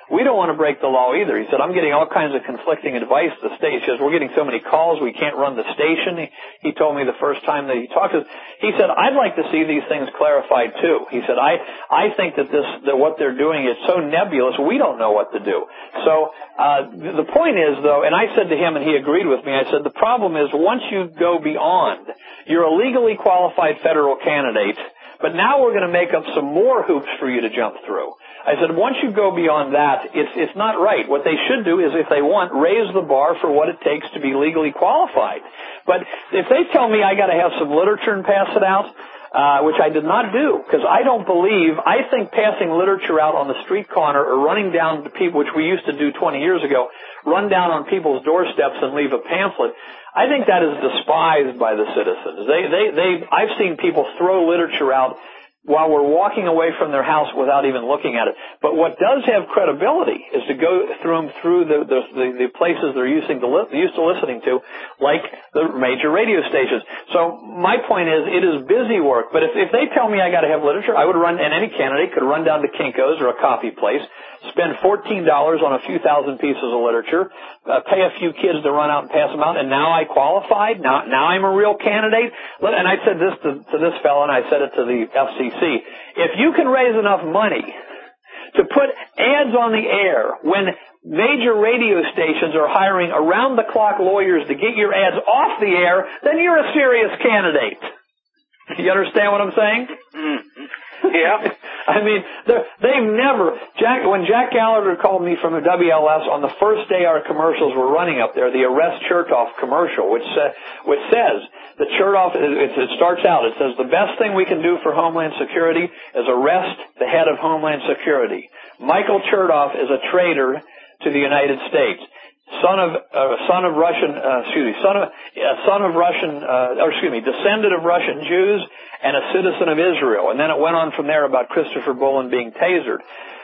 we don't want to break the law either. He said, I'm getting all kinds of conflicting advice. The state says, we're getting so many calls, we can't run the station. He, he told me the first time that he talked to us, he said, I'd like to see these things clarified too. He said, I, I think that this, that what they're doing is so nebulous, we don't know what to do. So, uh, the point is though, and I said to him, and he agreed with me, I said, the problem is once you go beyond, you're a legally qualified federal candidate, but now we're going to make up some more hoops for you to jump through. I said, once you go beyond that, it's it's not right. What they should do is, if they want, raise the bar for what it takes to be legally qualified. But if they tell me I got to have some literature and pass it out, uh, which I did not do, because I don't believe, I think passing literature out on the street corner or running down to people, which we used to do twenty years ago, run down on people's doorsteps and leave a pamphlet, I think that is despised by the citizens. They, they, they, I've seen people throw literature out while we're walking away from their house without even looking at it. But what does have credibility is to go through them through the, the, the, the places they're using to li- used to listening to, like the major radio stations. So my point is, it is busy work. But if, if they tell me I got to have literature, I would run, and any candidate could run down to Kinko's or a coffee place, spend fourteen dollars on a few thousand pieces of literature, uh, pay a few kids to run out and pass them out, and now I qualified. Now, now I'm a real candidate. And I said this to, to this fellow, and I said it to the F C C. If you can raise enough money to put ads on the air when major radio stations are hiring around-the-clock lawyers to get your ads off the air, then you're a serious candidate. You understand what I'm saying? Yeah. I mean, they've never, Jack, when Jack Gallagher called me from the W L S on the first day our commercials were running up there, the Arrest Chertoff commercial, which, uh, which says, the Chertoff, it, it starts out, it says, the best thing we can do for Homeland Security is arrest the head of Homeland Security. Michael Chertoff is a traitor to the United States. Son of, uh, son of Russian, uh, excuse me, son of, uh, son of Russian, uh, or excuse me, descendant of Russian Jews and a citizen of Israel. And then it went on from there about Christopher Bullen being tasered.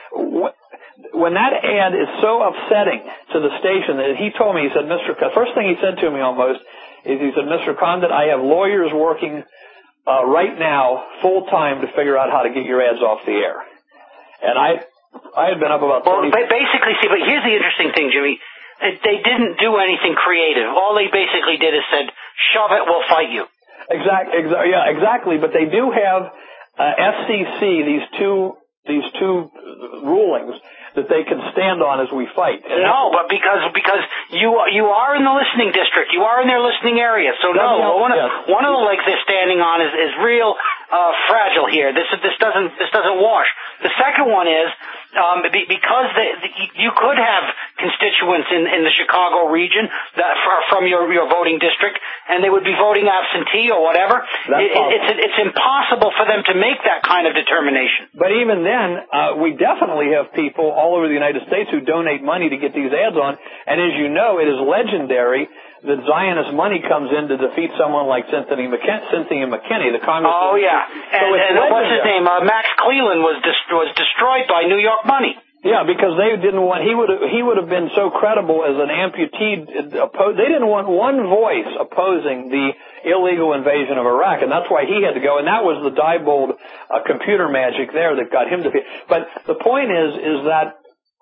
When that ad is so upsetting to the station that he told me, he said, Mister Condit, first thing he said to me almost is he said, Mister Condit, I have lawyers working, uh, right now full time to figure out how to get your ads off the air. And I, I had been up about well, twenty basically, see, but here's the interesting thing, Jimmy. They didn't do anything creative. All they basically did is said, shove it, we'll fight you. Exactly, exa- yeah, exactly. But they do have uh, F C C, these two these two rulings that they can stand on as we fight. And no, but because because you you are in the listening district, you are in their listening area. So no, help, one of yes. one of the legs they're standing on is is real uh, fragile here. This this doesn't this doesn't wash. The second one is um, because they, you could have constituents in, in the Chicago region that from your your voting district, and they would be voting absentee or whatever. It, it's it's impossible for them to make that kind of determination. But even then, uh, we definitely have people all over the United States who donate money to get these ads on, and as you know, it is legendary that Zionist money comes in to defeat someone like Cynthia McKinney, Cynthia McKinney the congressman. Oh yeah, and, so and what's his name? Uh, Max Cleland was dest- was destroyed by New York money. Yeah, because they didn't want, he would have, he would have been so credible as an amputee, oppo- they didn't want one voice opposing the illegal invasion of Iraq, and that's why he had to go, and that was the Diebold uh, computer magic there that got him defeated. But the point is, is that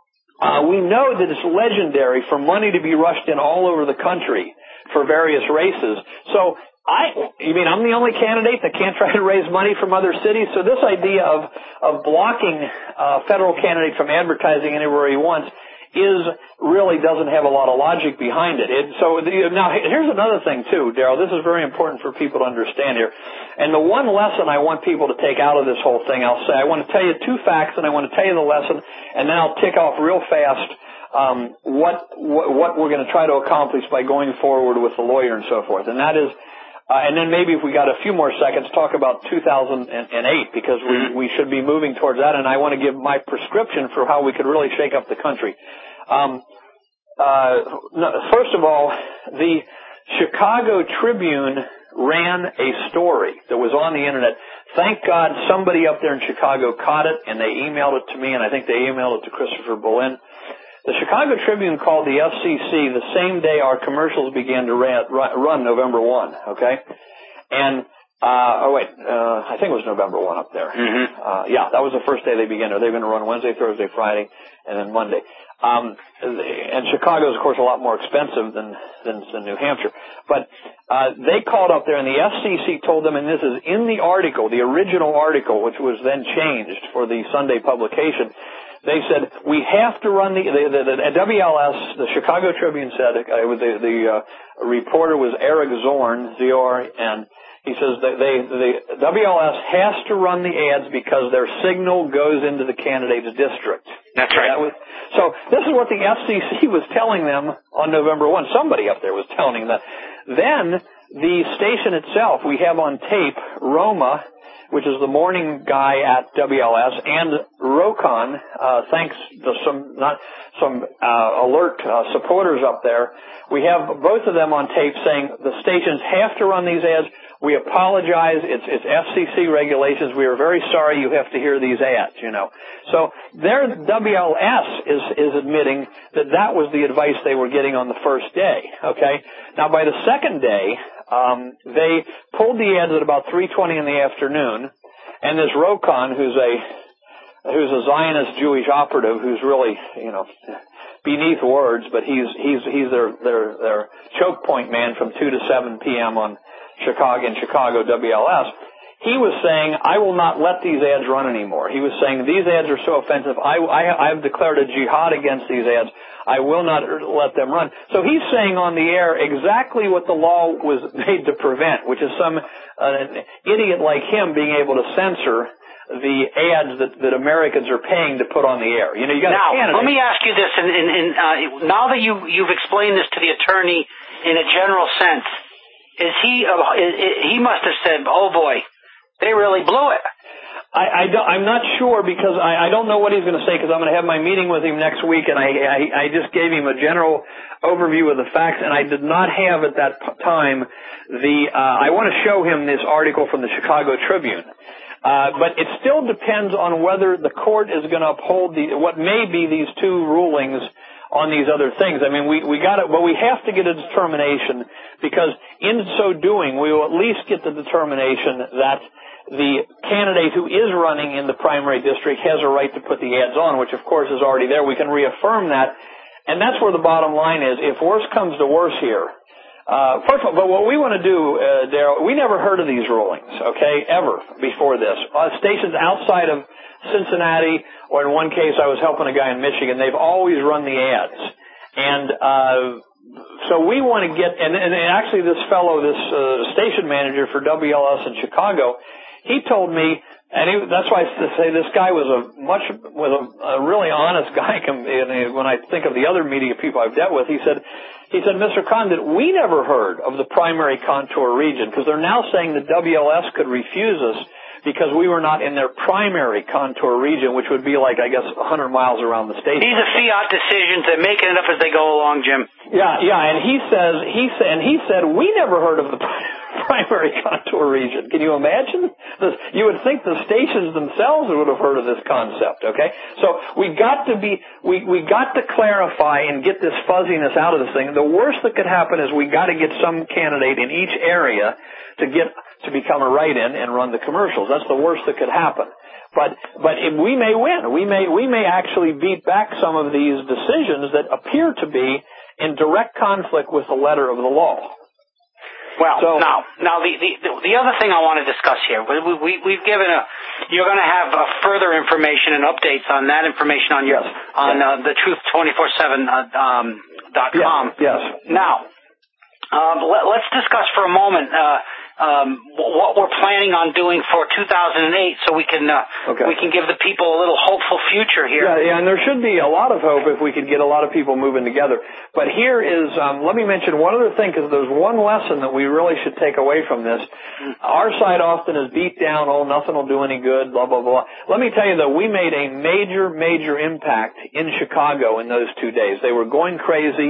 uh, we know that it's legendary for money to be rushed in all over the country for various races. So, I, you mean I'm the only candidate that can't try to raise money from other cities? So this idea of, of blocking a federal candidate from advertising anywhere he wants is really doesn't have a lot of logic behind it. it so the, now here's another thing too, Daryl. This is very important for people to understand here. And the one lesson I want people to take out of this whole thing, I'll say, I want to tell you two facts and I want to tell you the lesson, and then I'll tick off real fast um, what, what, what we're going to try to accomplish by going forward with the lawyer and so forth. And that is, Uh, and then maybe if we got a few more seconds, talk about two thousand eight, because we, we should be moving towards that, and I want to give my prescription for how we could really shake up the country. Um, uh, first of all, the Chicago Tribune ran a story that was on the Internet. Thank God somebody up there in Chicago caught it, and they emailed it to me, and I think they emailed it to Christopher Bullen. The Chicago Tribune called the F C C the same day our commercials began to run, run November first, okay? And Uh, oh wait, uh, I think it was November first up there. Mm-hmm. Uh, yeah, that was the first day they began. They're going to run Wednesday, Thursday, Friday, and then Monday. Um, and Chicago is, of course, a lot more expensive than, than, than New Hampshire. But, uh, they called up there and the F C C told them, and this is in the article, the original article, which was then changed for the Sunday publication. They said, we have to run the, the, the, the W L S, the Chicago Tribune said, uh, the, the, uh, reporter was Eric Zorn, Z O R N. He says that they, the W L S has to run the ads because their signal goes into the candidate's district. That's right. That was, so this is what the F C C was telling them on November first. Somebody up there was telling them that. Then the station itself, we have on tape Roma, which is the morning guy at W L S, and Rokon, uh, thanks to some, not, some, uh, alert, uh, supporters up there. We have both of them on tape saying the stations have to run these ads. We apologize. It's, it's F C C regulations. We are very sorry you have to hear these ads, you know. So their W L S is, is admitting that that was the advice they were getting on the first day, okay? Now by the second day, um, they pulled the ads at about three twenty in the afternoon, and this Rokon, who's a, who's a Zionist Jewish operative who's really, you know, beneath words, but he's, he's, he's their, their, their choke point man from two to seven p.m. on Chicago and Chicago W L S, he was saying, I will not let these ads run anymore. He was saying, these ads are so offensive. I, I, I've declared a jihad against these ads. I will not let them run. So he's saying on the air exactly what the law was made to prevent, which is some uh, idiot like him being able to censor the ads that, that Americans are paying to put on the air. You know, you got now, a candidate. let me ask you this, and, and, and uh, now that you, you've explained this to the attorney in a general sense, Is he, uh, he must have said, oh boy, they really blew it. I, I don't, I'm not sure because I, I don't know what he's going to say because I'm going to have my meeting with him next week and I, I, I just gave him a general overview of the facts and I did not have at that time the, uh, I want to show him this article from the Chicago Tribune. Uh, but it still depends on whether the court is going to uphold the, what may be these two rulings on these other things. I mean, we, we got it, but we have to get a determination because in so doing, we will at least get the determination that the candidate who is running in the primary district has a right to put the ads on, which of course is already there. We can reaffirm that. And that's where the bottom line is. If worse comes to worse here, uh, first of all, but what we want to do, uh, Darrell, we never heard of these rulings, okay, ever before this. Uh, stations outside of Cincinnati, or in one case I was helping a guy in Michigan, they've always run the ads. And, uh, so we want to get, and, and actually this fellow, this, uh, station manager for W L S in Chicago, he told me, and he, that's why I say this guy was a much, was a, a really honest guy. When I think of the other media people I've dealt with, he said, he said, Mister Condit, we never heard of the primary contour region because they're now saying the W L S could refuse us because we were not in their primary contour region, which would be like, I guess, one hundred miles around the station. These are fiat decisions. They're making it up as they go along, Jim. Yeah, yeah, and he says, he said, and he said, we never heard of the primary contour region. Can you imagine? This, you would think the stations themselves would have heard of this concept, okay? So we got to be, we, we got to clarify and get this fuzziness out of this thing. The worst that could happen is we got to get some candidate in each area to get, to become a write-in and run the commercials. That's the worst that could happen. But, but if we may win. We may, we may actually beat back some of these decisions that appear to be in direct conflict with the letter of the law. Well, so, now, now the, the the other thing I want to discuss here, we, we we've given a, you're going to have uh, further information and updates on that information on your yes, on yes. uh, the truth twenty-four seven um, dot com. Yes. yes. Now, um, let, let's discuss for a moment uh, um, what we're planning on doing for two thousand eight, so we can uh, okay. we can give the people a little hopeful future here. Yeah, yeah, and there should be a lot of hope if we could get a lot of people moving together. But here is, um, let me mention one other thing, because there's one lesson that we really should take away from this. Our side often is beat down, oh, nothing will do any good, blah, blah, blah. Let me tell you that we made a major, major impact in Chicago in those two days. They were going crazy.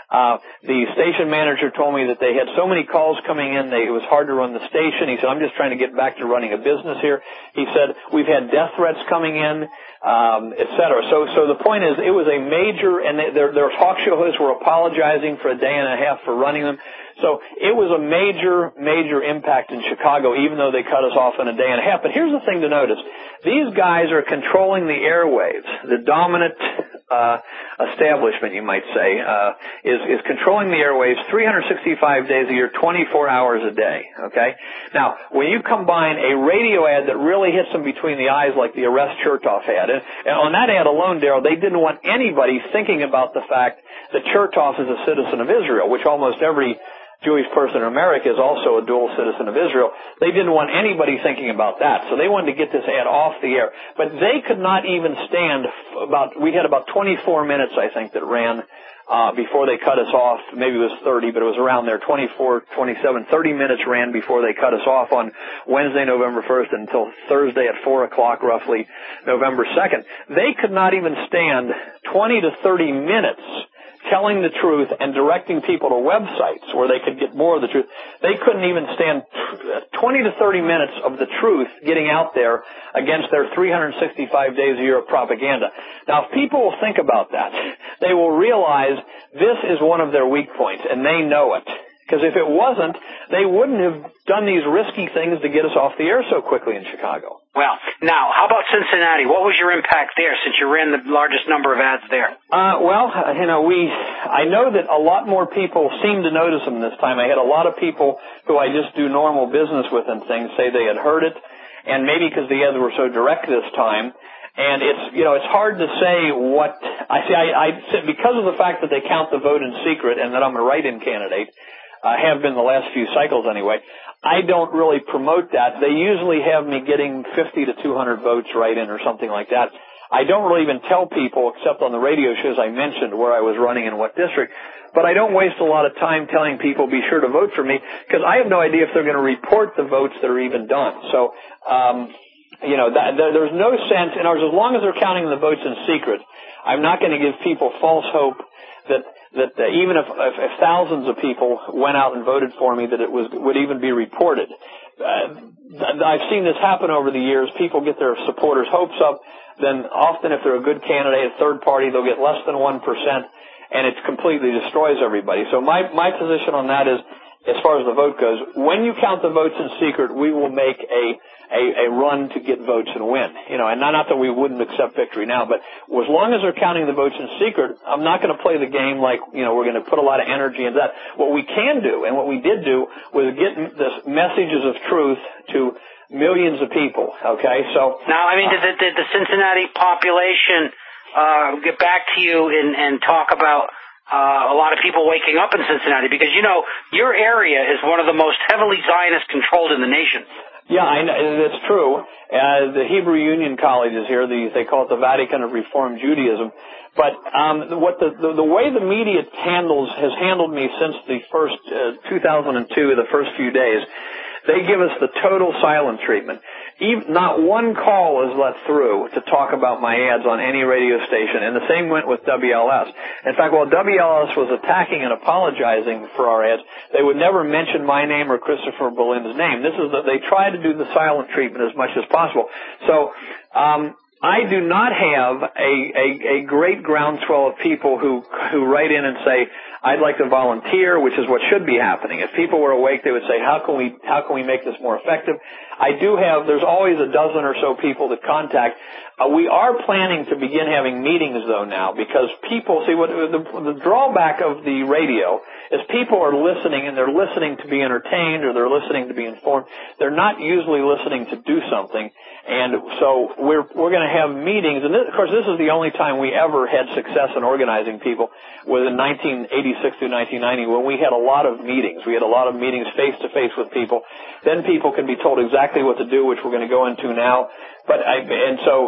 Uh, the station manager told me that they had so many calls coming in, they, it was hard to run the station. He said, I'm just trying to get back to running a business here. He said, we've had death threats coming in, um, et cetera. So, so the point is, it was a major, and they, their, their talk show hosts were apologizing for a day and a half for running them. So it was a major, major impact in Chicago, even though they cut us off in a day and a half. But here's the thing to notice. These guys are controlling the airwaves. The dominant uh establishment, you might say, uh is, is controlling the airwaves three hundred sixty-five days a year, twenty-four hours a day, okay? Now, when you combine a radio ad that really hits them between the eyes like the Arrest Chertoff ad, and, and on that ad alone, Daryl, they didn't want anybody thinking about the fact that Chertoff is a citizen of Israel, which almost every Jewish person in America is also a dual citizen of Israel. They didn't want anybody thinking about that, so they wanted to get this ad off the air. But they could not even stand about, we had about twenty-four minutes, I think, that ran uh before they cut us off. Maybe it was thirty, but it was around there, twenty-four, twenty-seven, thirty minutes ran before they cut us off on Wednesday, November first, until Thursday at four o'clock, roughly, November second. They could not even stand twenty to thirty minutes telling the truth and directing people to websites where they could get more of the truth. They couldn't even stand twenty to thirty minutes of the truth getting out there against their three hundred sixty-five days a year of propaganda. Now, if people will think about that, they will realize this is one of their weak points, and they know it. Because if it wasn't, they wouldn't have done these risky things to get us off the air so quickly in Chicago. Well, now, how about Cincinnati? What was your impact there since you ran the largest number of ads there? Uh, well, you know, we, I know that a lot more people seem to notice them this time. I had a lot of people who I just do normal business with and things say they had heard it, and maybe because the ads were so direct this time. And it's, you know, it's hard to say what, I see, I, I, because of the fact that they count the vote in secret and that I'm a write-in candidate, I uh, have been the last few cycles anyway, I don't really promote that. They usually have me getting fifty to two hundred votes right in or something like that. I don't really even tell people, except on the radio shows I mentioned where I was running in what district, but I don't waste a lot of time telling people be sure to vote for me, because I have no idea if they're going to report the votes that are even done. So, um, you know, that, there, there's no sense, in ours, as long as they're counting the votes in secret, I'm not going to give people false hope that that uh, even if, if, if thousands of people went out and voted for me, that it was would even be reported. Uh, I've seen this happen over the years. People get their supporters' hopes up. Then often, if they're a good candidate, a third party, they'll get less than one percent, and it completely destroys everybody. So my my position on that is, as far as the vote goes, when you count the votes in secret, we will make a A, a run to get votes and win. You know, and not, not that we wouldn't accept victory now, but as long as they're counting the votes in secret, I'm not going to play the game like, you know, we're going to put a lot of energy into that. What we can do, and what we did do, was get the messages of truth to millions of people, okay? So now, I mean, did the, did the Cincinnati population uh, get back to you and, and talk about Uh, a lot of people waking up in Cincinnati? Because, you know, your area is one of the most heavily Zionist-controlled in the nation. Yeah, I know, that's true. Uh, the Hebrew Union College is here. The, they call it the Vatican of Reformed Judaism. But um, what the, the the way the media handles has handled me since the first uh, two thousand two, the first few days, they give us the total silent treatment. Even, not one call is let through to talk about my ads on any radio station, and the same went with W L S. In fact, while W L S was attacking and apologizing for our ads, they would never mention my name or Christopher Berlin's name. This is that they try to do the silent treatment as much as possible. So, um, I do not have a, a, a great groundswell of people who, who write in and say, I'd like to volunteer, which is what should be happening. If people were awake, they would say, how can we, how can we make this more effective? I do have, there's always a dozen or so people that contact. Uh, we are planning to begin having meetings though now, because people, see what, the, the drawback of the radio is people are listening, and they're listening to be entertained, or they're listening to be informed. They're not usually listening to do something. And so we're, we're going to have meetings, and this, of course this is the only time we ever had success in organizing people, was in nineteen eighty-six through nineteen ninety, when we had a lot of meetings. We had a lot of meetings face to face with people. Then people can be told exactly what to do, which we're going to go into now. But I, and so,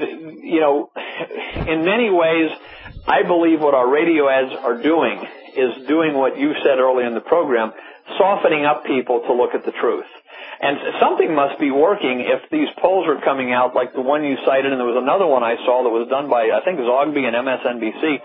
you know, in many ways, I believe what our radio ads are doing is doing what you said early in the program, softening up people to look at the truth. And something must be working if these polls are coming out like the one you cited, and there was another one I saw that was done by, I think, Zogby and M S N B C.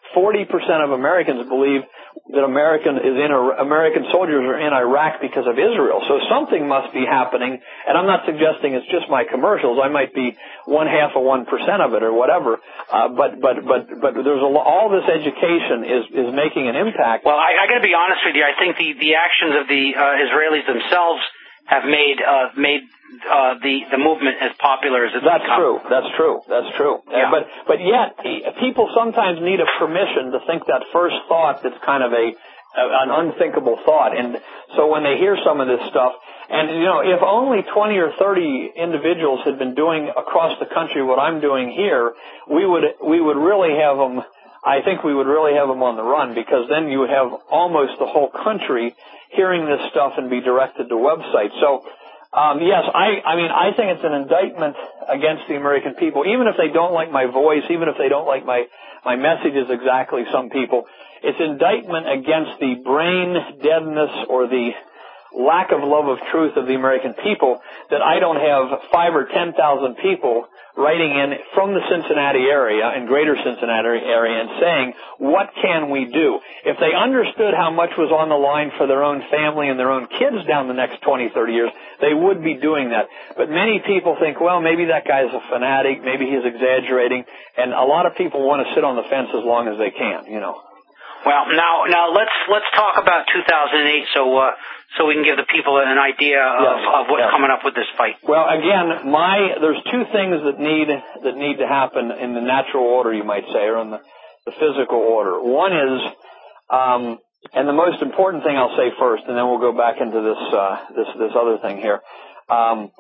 forty percent of Americans believe that American is in American soldiers are in Iraq because of Israel. So something must be happening, and I'm not suggesting it's just my commercials. I might be one half of one percent of it or whatever. Uh, but but but but there's a, all this education is is making an impact. Well, I, I got to be honest with you. I think the the actions of the uh, Israelis themselves have made uh, made uh, the the movement as popular as it's That's become. true. That's true. That's true. Yeah. Uh, but but yet people sometimes need a permission to think that first thought that's kind of a, a an unthinkable thought. And so when they hear some of this stuff, and you know, if only twenty or thirty individuals had been doing across the country what I'm doing here, we would we would really have them. I think we would really have them on the run, because then you would have almost the whole country hearing this stuff and be directed to websites. So, um, yes, I, I mean, I think it's an indictment against the American people, even if they don't like my voice, even if they don't like my, my messages exactly, some people. It's indictment against the brain deadness or the lack of love of truth of the American people that I don't have five or ten thousand people writing in from the Cincinnati area and greater Cincinnati area and saying, what can we do? If they understood how much was on the line for their own family and their own kids down the next twenty, thirty years, they would be doing that. But many people think, well, maybe that guy's a fanatic, maybe he's exaggerating, and a lot of people want to sit on the fence as long as they can, you know. Well, now, now let's let's talk about two thousand eight, so uh, so we can give the people an idea of, yes, of what's yes. coming up with this fight. Well, again, my there's two things that need that need to happen in the natural order, you might say, or in the, the physical order. One is, um, and the most important thing I'll say first, and then we'll go back into this uh, this this other thing here. Um,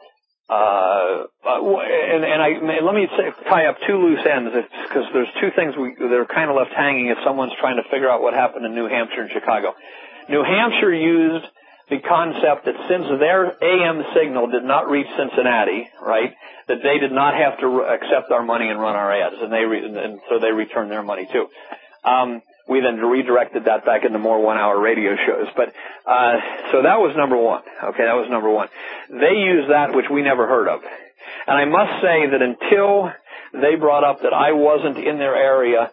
Uh, and, and I, let me say, tie up two loose ends, because there's two things we, that are kind of left hanging if someone's trying to figure out what happened in New Hampshire and Chicago. New Hampshire used the concept that since their A M signal did not reach Cincinnati, right, that they did not have to re- accept our money and run our ads, and they re- and so they returned their money too. Um, we then redirected that back into more one-hour radio shows. But uh, so that was number one. Okay, that was number one. They used that, which we never heard of. And I must say that until they brought up that I wasn't in their area,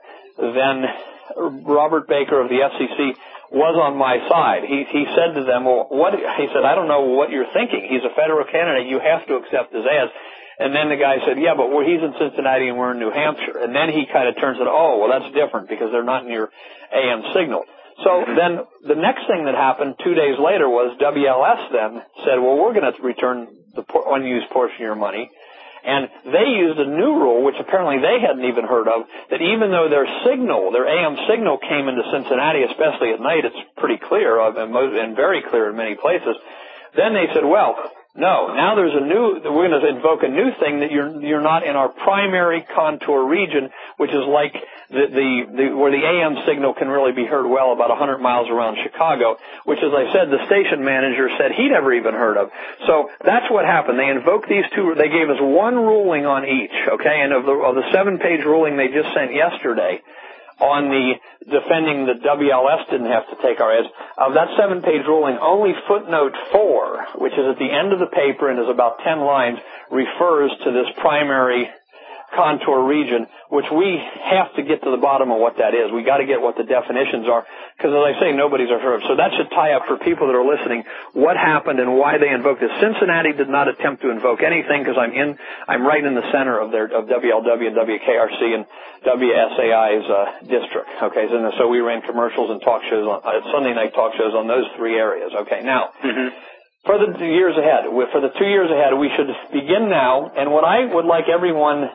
then Robert Baker of the F C C was on my side. He he said to them, well, what? He said, I don't know what you're thinking. He's a federal candidate. You have to accept his ads. And then the guy said, yeah, but we're, he's in Cincinnati and we're in New Hampshire. And then he kind of turns it, oh, well, that's different because they're not in your A M signal. So then the next thing that happened two days later was W L S then said, well, we're going to return the unused portion of your money. And they used a new rule, which apparently they hadn't even heard of, that even though their signal, their A M signal came into Cincinnati, especially at night, it's pretty clear and very clear in many places. Then they said, well, no, now there's a new, we're going to invoke a new thing that you're, you're not in our primary contour region, which is like the, the, the, where the A M signal can really be heard well about one hundred miles around Chicago, which, as I said, the station manager said he never even heard of. So that's what happened. They invoked these two, they gave us one ruling on each, okay, and of the, of the seven-page ruling they just sent yesterday, on the defending that W L S didn't have to take our ads, of that seven-page ruling, only footnote four, which is at the end of the paper and is about ten lines, refers to this primary contour region, which we have to get to the bottom of what that is. We got to get what the definitions are, because as I say, nobody's heard of. So that should tie up for people that are listening what happened and why they invoked it. Cincinnati did not attempt to invoke anything, because I'm in, I'm right in the center of their of W L W and W K R C and W S A I's uh, district. Okay, so, so we ran commercials and talk shows on uh, Sunday night talk shows on those three areas. Okay, now. Mm-hmm. For the years ahead, for the two years ahead, we should begin now, and what I would like everyone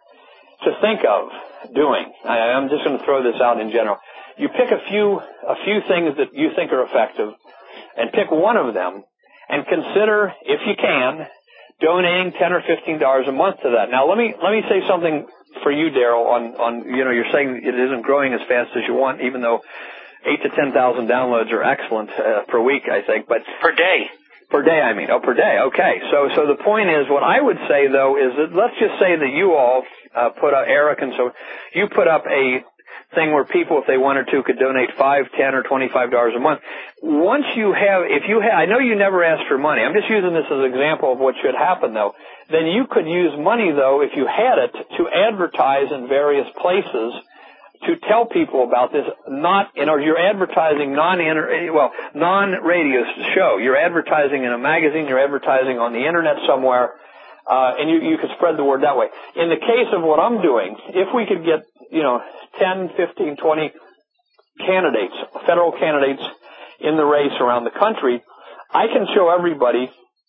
to think of doing, I, I'm just going to throw this out in general. You pick a few, a few things that you think are effective, and pick one of them, and consider, if you can, donating ten or fifteen dollars a month to that. Now, let me let me say something for you, Daryl. On on you know, you're saying it isn't growing as fast as you want, even though eight to ten thousand downloads are excellent uh, per week, I think. But per day. Per day, I mean. Oh, per day. Okay. So, so the point is, what I would say though is that let's just say that you all uh, put up, Eric, and so you put up a thing where people, if they wanted to, could donate five, ten, or twenty-five dollars a month. Once you have, if you have, I know you never asked for money. I'm just using this as an example of what should happen though. Then you could use money though, if you had it, to advertise in various places, to tell people about this, not, you know, you're advertising non well, non-radio show. You're advertising in a magazine, you're advertising on the internet somewhere, uh, and you, you could spread the word that way. In the case of what I'm doing, if we could get, you know, ten, fifteen, twenty candidates, federal candidates in the race around the country, I can show everybody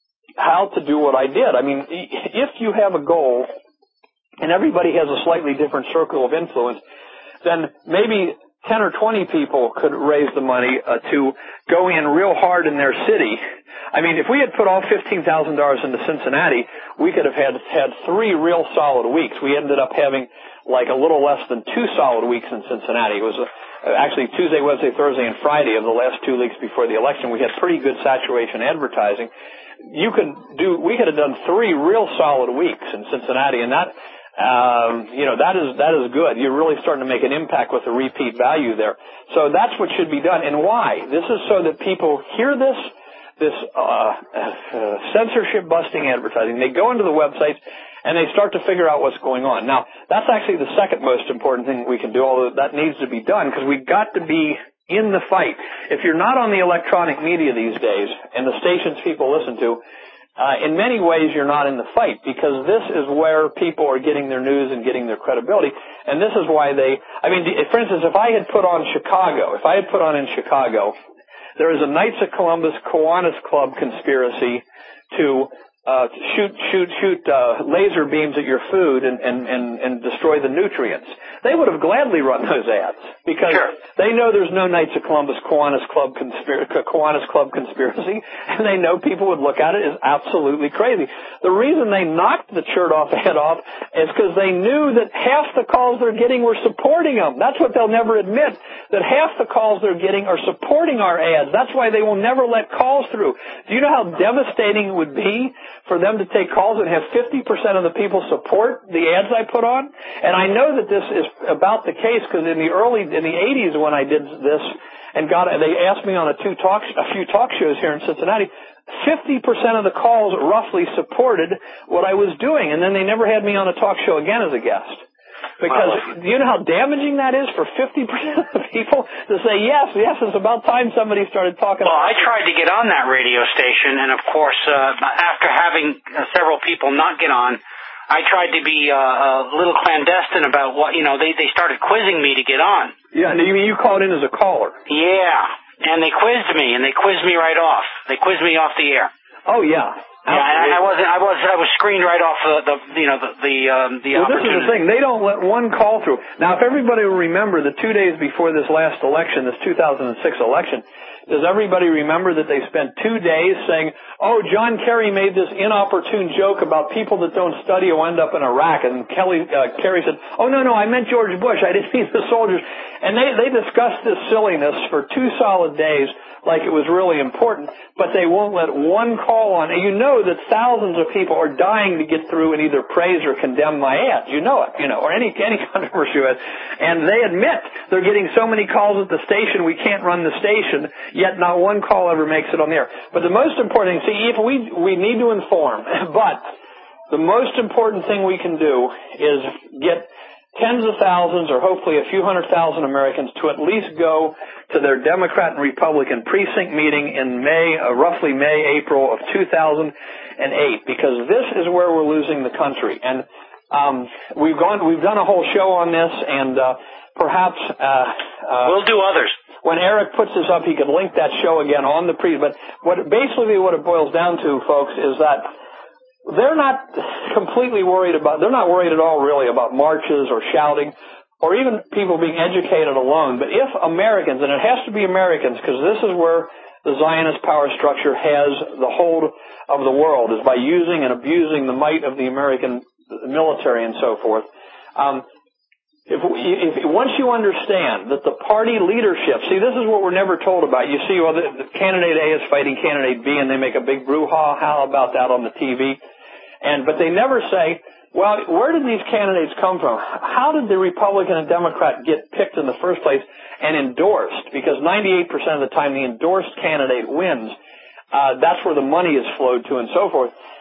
how to do what I did. I mean, if you have a goal, and everybody has a slightly different circle of influence, then maybe ten or twenty people could raise the money uh, to go in real hard in their city. I mean, if we had put all fifteen thousand dollars into Cincinnati, we could have had had three real solid weeks. We ended up having like a little less than two solid weeks in Cincinnati. It was uh, actually Tuesday, Wednesday, Thursday, and Friday of the last two weeks before the election. We had pretty good saturation advertising. You could do, we could have done three real solid weeks in Cincinnati, and that Um, you know, that is, that is good. You're really starting to make an impact with the repeat value there. So that's what should be done. And why? This is so that people hear this, this, uh, uh censorship busting advertising. They go into the websites and they start to figure out what's going on. Now, that's actually the second most important thing we can do, although that needs to be done because we've got to be in the fight. If you're not on the electronic media these days and the stations people listen to, Uh, in many ways, you're not in the fight because this is where people are getting their news and getting their credibility. And this is why they, I mean, for instance, if I had put on Chicago, if I had put on in Chicago, there is a Knights of Columbus Kiwanis Club conspiracy to uh, shoot, shoot, shoot uh, laser beams at your food and, and, and, and destroy the nutrients. They would have gladly run those ads because sure. They know there's no Knights of Columbus Kiwanis Club, conspir- Kiwanis Club conspiracy, and they know people would look at it as absolutely crazy. The reason they knocked the Chertoff ad off is because they knew that half the calls they're getting were supporting them. That's what they'll never admit, that half the calls they're getting are supporting our ads. That's why they will never let calls through. Do you know how devastating it would be for them to take calls and have fifty percent of the people support the ads I put on? And I know that this is about the case because in the early, in the eighties when I did this and got, they asked me on a two talk, a few talk shows here in Cincinnati, fifty percent of the calls roughly supported what I was doing, and then they never had me on a talk show again as a guest. Because wow. Do you know how damaging that is for fifty percent of the people to say, yes, yes, it's about time somebody started talking. Well, I tried to get on that radio station, and of course, uh, after having uh, several people not get on, I tried to be uh, a little clandestine about what, you know, they, they started quizzing me to get on. Yeah, you mean you called in as a caller? Yeah, and they quizzed me, and they quizzed me right off. They quizzed me off the air. Oh, yeah. Yeah, and I wasn't. I was. I was screened right off the, the you know, the the um, the well, opportunity. This is the thing. They don't let one call through. Now, if everybody will remember, the two days before this last election, this two thousand six election, does everybody remember that they spent two days saying, "Oh, John Kerry made this inopportune joke about people that don't study will end up in Iraq," and Kelly uh, Kerry said, "Oh no, no, I meant George Bush. I didn't mean the soldiers." And they they discussed this silliness for two solid days, like it was really important, but they won't let one call on. And you know that thousands of people are dying to get through and either praise or condemn my ads. You know it, you know, or any any controversy ad. And they admit they're getting so many calls at the station, we can't run the station, yet not one call ever makes it on the air. But the most important thing, see, if we we need to inform, but the most important thing we can do is get tens of thousands or hopefully a few hundred thousand Americans to at least go to their Democrat and Republican precinct meeting in May, uh, roughly May, April of two thousand eight, because this is where we're losing the country. And um, we've gone, we've done a whole show on this, and uh, perhaps uh, uh, we'll do others. When Eric puts this up, he can link that show again on the pre. But what basically what it boils down to, folks, is that they're not completely worried about, they're not worried at all really about marches or shouting or even people being educated alone. But if Americans, and it has to be Americans because this is where the Zionist power structure has the hold of the world, is by using and abusing the might of the American military and so forth. Um, If, if once you understand that the party leadership, see, this is what we're never told about. You see, well, the, the candidate A is fighting candidate B, and they make a big brouhaha about that on the T V. And but they never say, well, where did these candidates come from? How did the Republican and Democrat get picked in the first place and endorsed? Because ninety-eight percent of the time, the endorsed candidate wins. Uh, that's where the money is flowed to and so forth.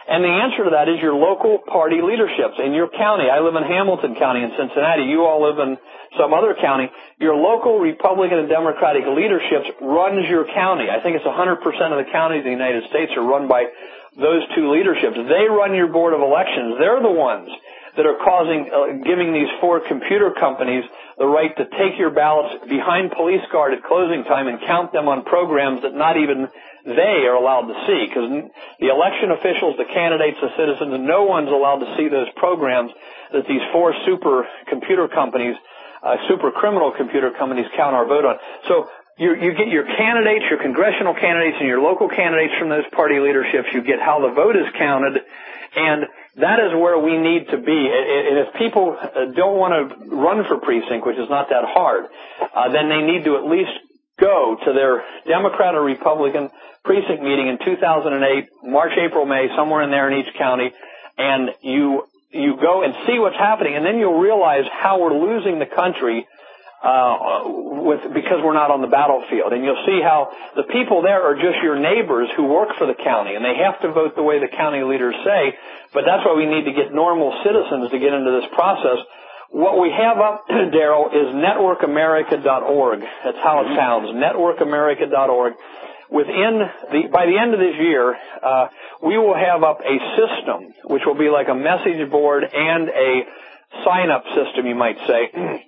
And the answer to that is your local party leaderships. In your county, I live in Hamilton County in Cincinnati. You all live in some other county. Your local Republican and Democratic leaderships runs your county. I think it's one hundred percent of the counties in the United States are run by those two leaderships. They run your Board of Elections. They're the ones that are causing, uh, giving these four computer companies the right to take your ballots behind police guard at closing time and count them on programs that not even they are allowed to see. Because the election officials, the candidates, the citizens, no one's allowed to see those programs that these four super computer companies, uh, super criminal computer companies count our vote on. So you, you get your candidates, your congressional candidates, and your local candidates from those party leaderships. You get how the vote is counted, and that is where we need to be. And if people don't want to run for precinct, which is not that hard, uh, then they need to at least go to their Democrat or Republican precinct meeting in two thousand eight, March, April, May, somewhere in there in each county, and you you go and see what's happening, and then you'll realize how we're losing the country uh with because we're not on the battlefield. And you'll see how the people there are just your neighbors who work for the county, and they have to vote the way the county leaders say, but that's why we need to get normal citizens to get into this process. What we have up, Daryl, is network america dot org. That's how it sounds, network america dot org. Within the, by the end of this year, uh, we will have up a system, which will be like a message board and a sign-up system, you might say,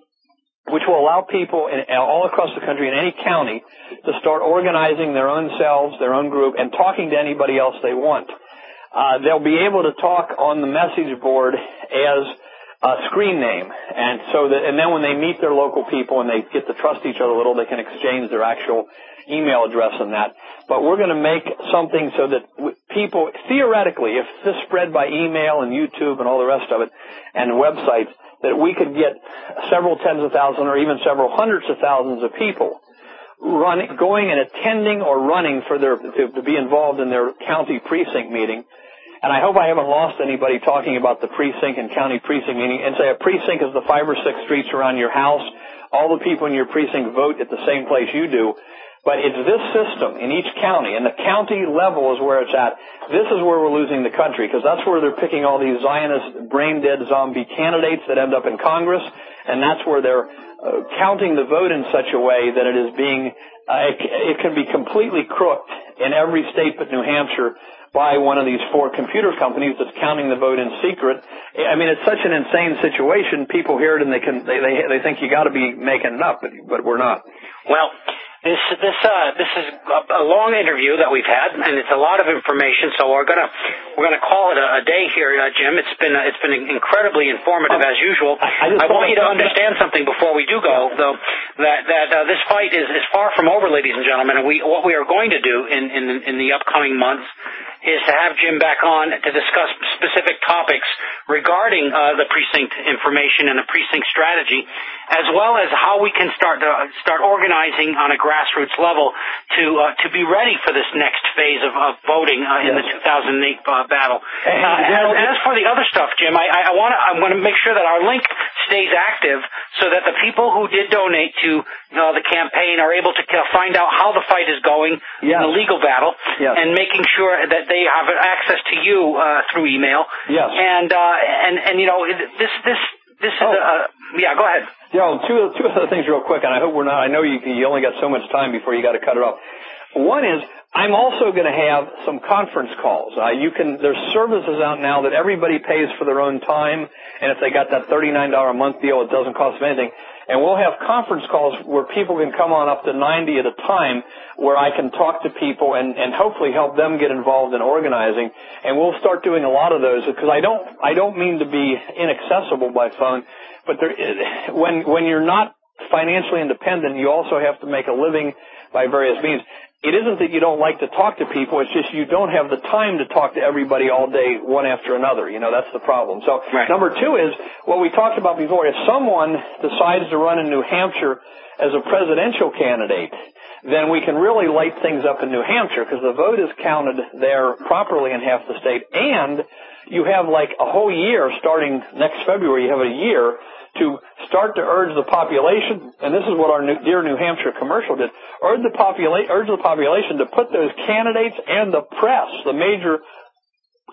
which will allow people in, all across the country in any county to start organizing their own selves, their own group, and talking to anybody else they want. Uh, they'll be able to talk on the message board as a screen name, and so that, and then when they meet their local people and they get to trust each other a little, they can exchange their actual email address and that. But we're going to make something so that people, theoretically, if this spread by email and YouTube and all the rest of it, and websites, that we could get several tens of thousands or even several hundreds of thousands of people running, going and attending or running for their, to, to be involved in their county precinct meeting. And I hope I haven't lost anybody talking about the precinct and county precinct meeting. And say a precinct is the five or six streets around your house. All the people in your precinct vote at the same place you do. But it's this system in each county, and the county level is where it's at. This is where we're losing the country, because that's where they're picking all these Zionist, brain-dead zombie candidates that end up in Congress, and that's where they're uh, counting the vote in such a way that it is being, uh, it, it can be completely crooked in every state but New Hampshire by one of these four computer companies that's counting the vote in secret. I mean, it's such an insane situation. People hear it and they can, they, they, they think you got to be making it up, but, but we're not. Well, This this uh this is a, a long interview that we've had, and it's a lot of information. So we're gonna we're gonna call it a, a day here, uh, Jim. It's been uh, it's been incredibly informative as usual. I, I, I want you to understand something before we do go, though, that that uh, this fight is, is far from over, ladies and gentlemen. And we what we are going to do in in, in the upcoming months is to have Jim back on to discuss specific topics regarding uh, the precinct information and the precinct strategy, as well as how we can start to start organizing on a grassroots level to uh, to be ready for this next phase of, of voting uh, in yes. the two thousand eight uh, battle. Uh, as, as for the other stuff, Jim, I, I want to I want to make sure that our link stays active so that the people who did donate to uh, the campaign are able to find out how the fight is going yes. in the legal battle, yes. and making sure that they have access to you uh, through email. Yes. And uh, and and you know this this this is oh. a yeah. Go ahead. You know, two two other things real quick, and I hope we're not. I know you you only got so much time before you got to cut it off. One is I'm also going to have some conference calls. Uh, you can there's services out now that everybody pays for their own time, and if they got that thirty-nine dollars a month deal, it doesn't cost them anything. And we'll have conference calls where people can come on up to ninety at a time, where I can talk to people and, and hopefully help them get involved in organizing. And we'll start doing a lot of those, because I don't I don't mean to be inaccessible by phone, but there is, when when you're not financially independent, you also have to make a living by various means. It isn't that you don't like to talk to people, it's just you don't have the time to talk to everybody all day, one after another. You know, that's the problem. So, right. Number two is, what we talked about before, if someone decides to run in New Hampshire as a presidential candidate, then we can really light things up in New Hampshire, because the vote is counted there properly in half the state, and you have like a whole year starting next February, you have a year to start to urge the population, and this is what our new, dear New Hampshire commercial did, urge the, popula- urge the population to put those candidates and the press, the major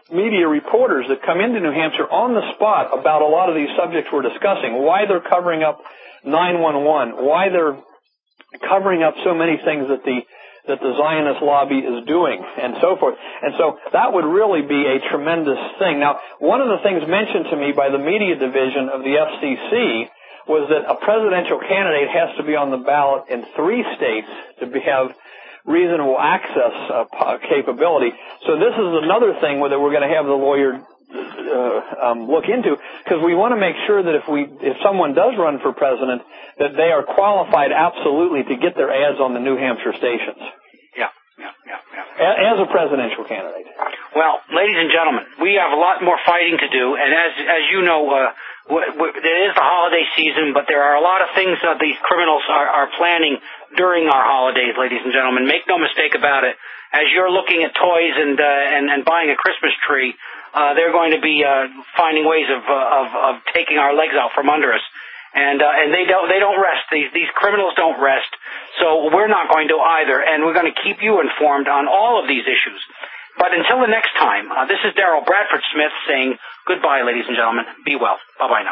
media reporters that come into New Hampshire on the spot about a lot of these subjects we're discussing, why they're covering up nine one one, why they're covering up so many things that the that the Zionist lobby is doing, and so forth. And so that would really be a tremendous thing. Now, one of the things mentioned to me by the media division of the F C C was that a presidential candidate has to be on the ballot in three states to be, have reasonable access uh, capability. So this is another thing that we're going to have the lawyer uh, um, look into, because we want to make sure that if we if someone does run for president, that they are qualified absolutely to get their ads on the New Hampshire stations. Yeah, yeah, yeah, yeah. As a presidential candidate. Well, ladies and gentlemen, we have a lot more fighting to do, and as as you know, uh, w- w- it is the holiday season, but there are a lot of things that these criminals are, are planning during our holidays, ladies and gentlemen. Make no mistake about it. As you're looking at toys and uh, and, and buying a Christmas tree, uh, they're going to be uh, finding ways of, uh, of of taking our legs out from under us. And uh, and they don't they don't rest. These these criminals don't rest. So we're not going to either. And we're going to keep you informed on all of these issues. But until the next time, uh, this is Darrell Bradford Smith saying goodbye, ladies and gentlemen. Be well. Bye bye now.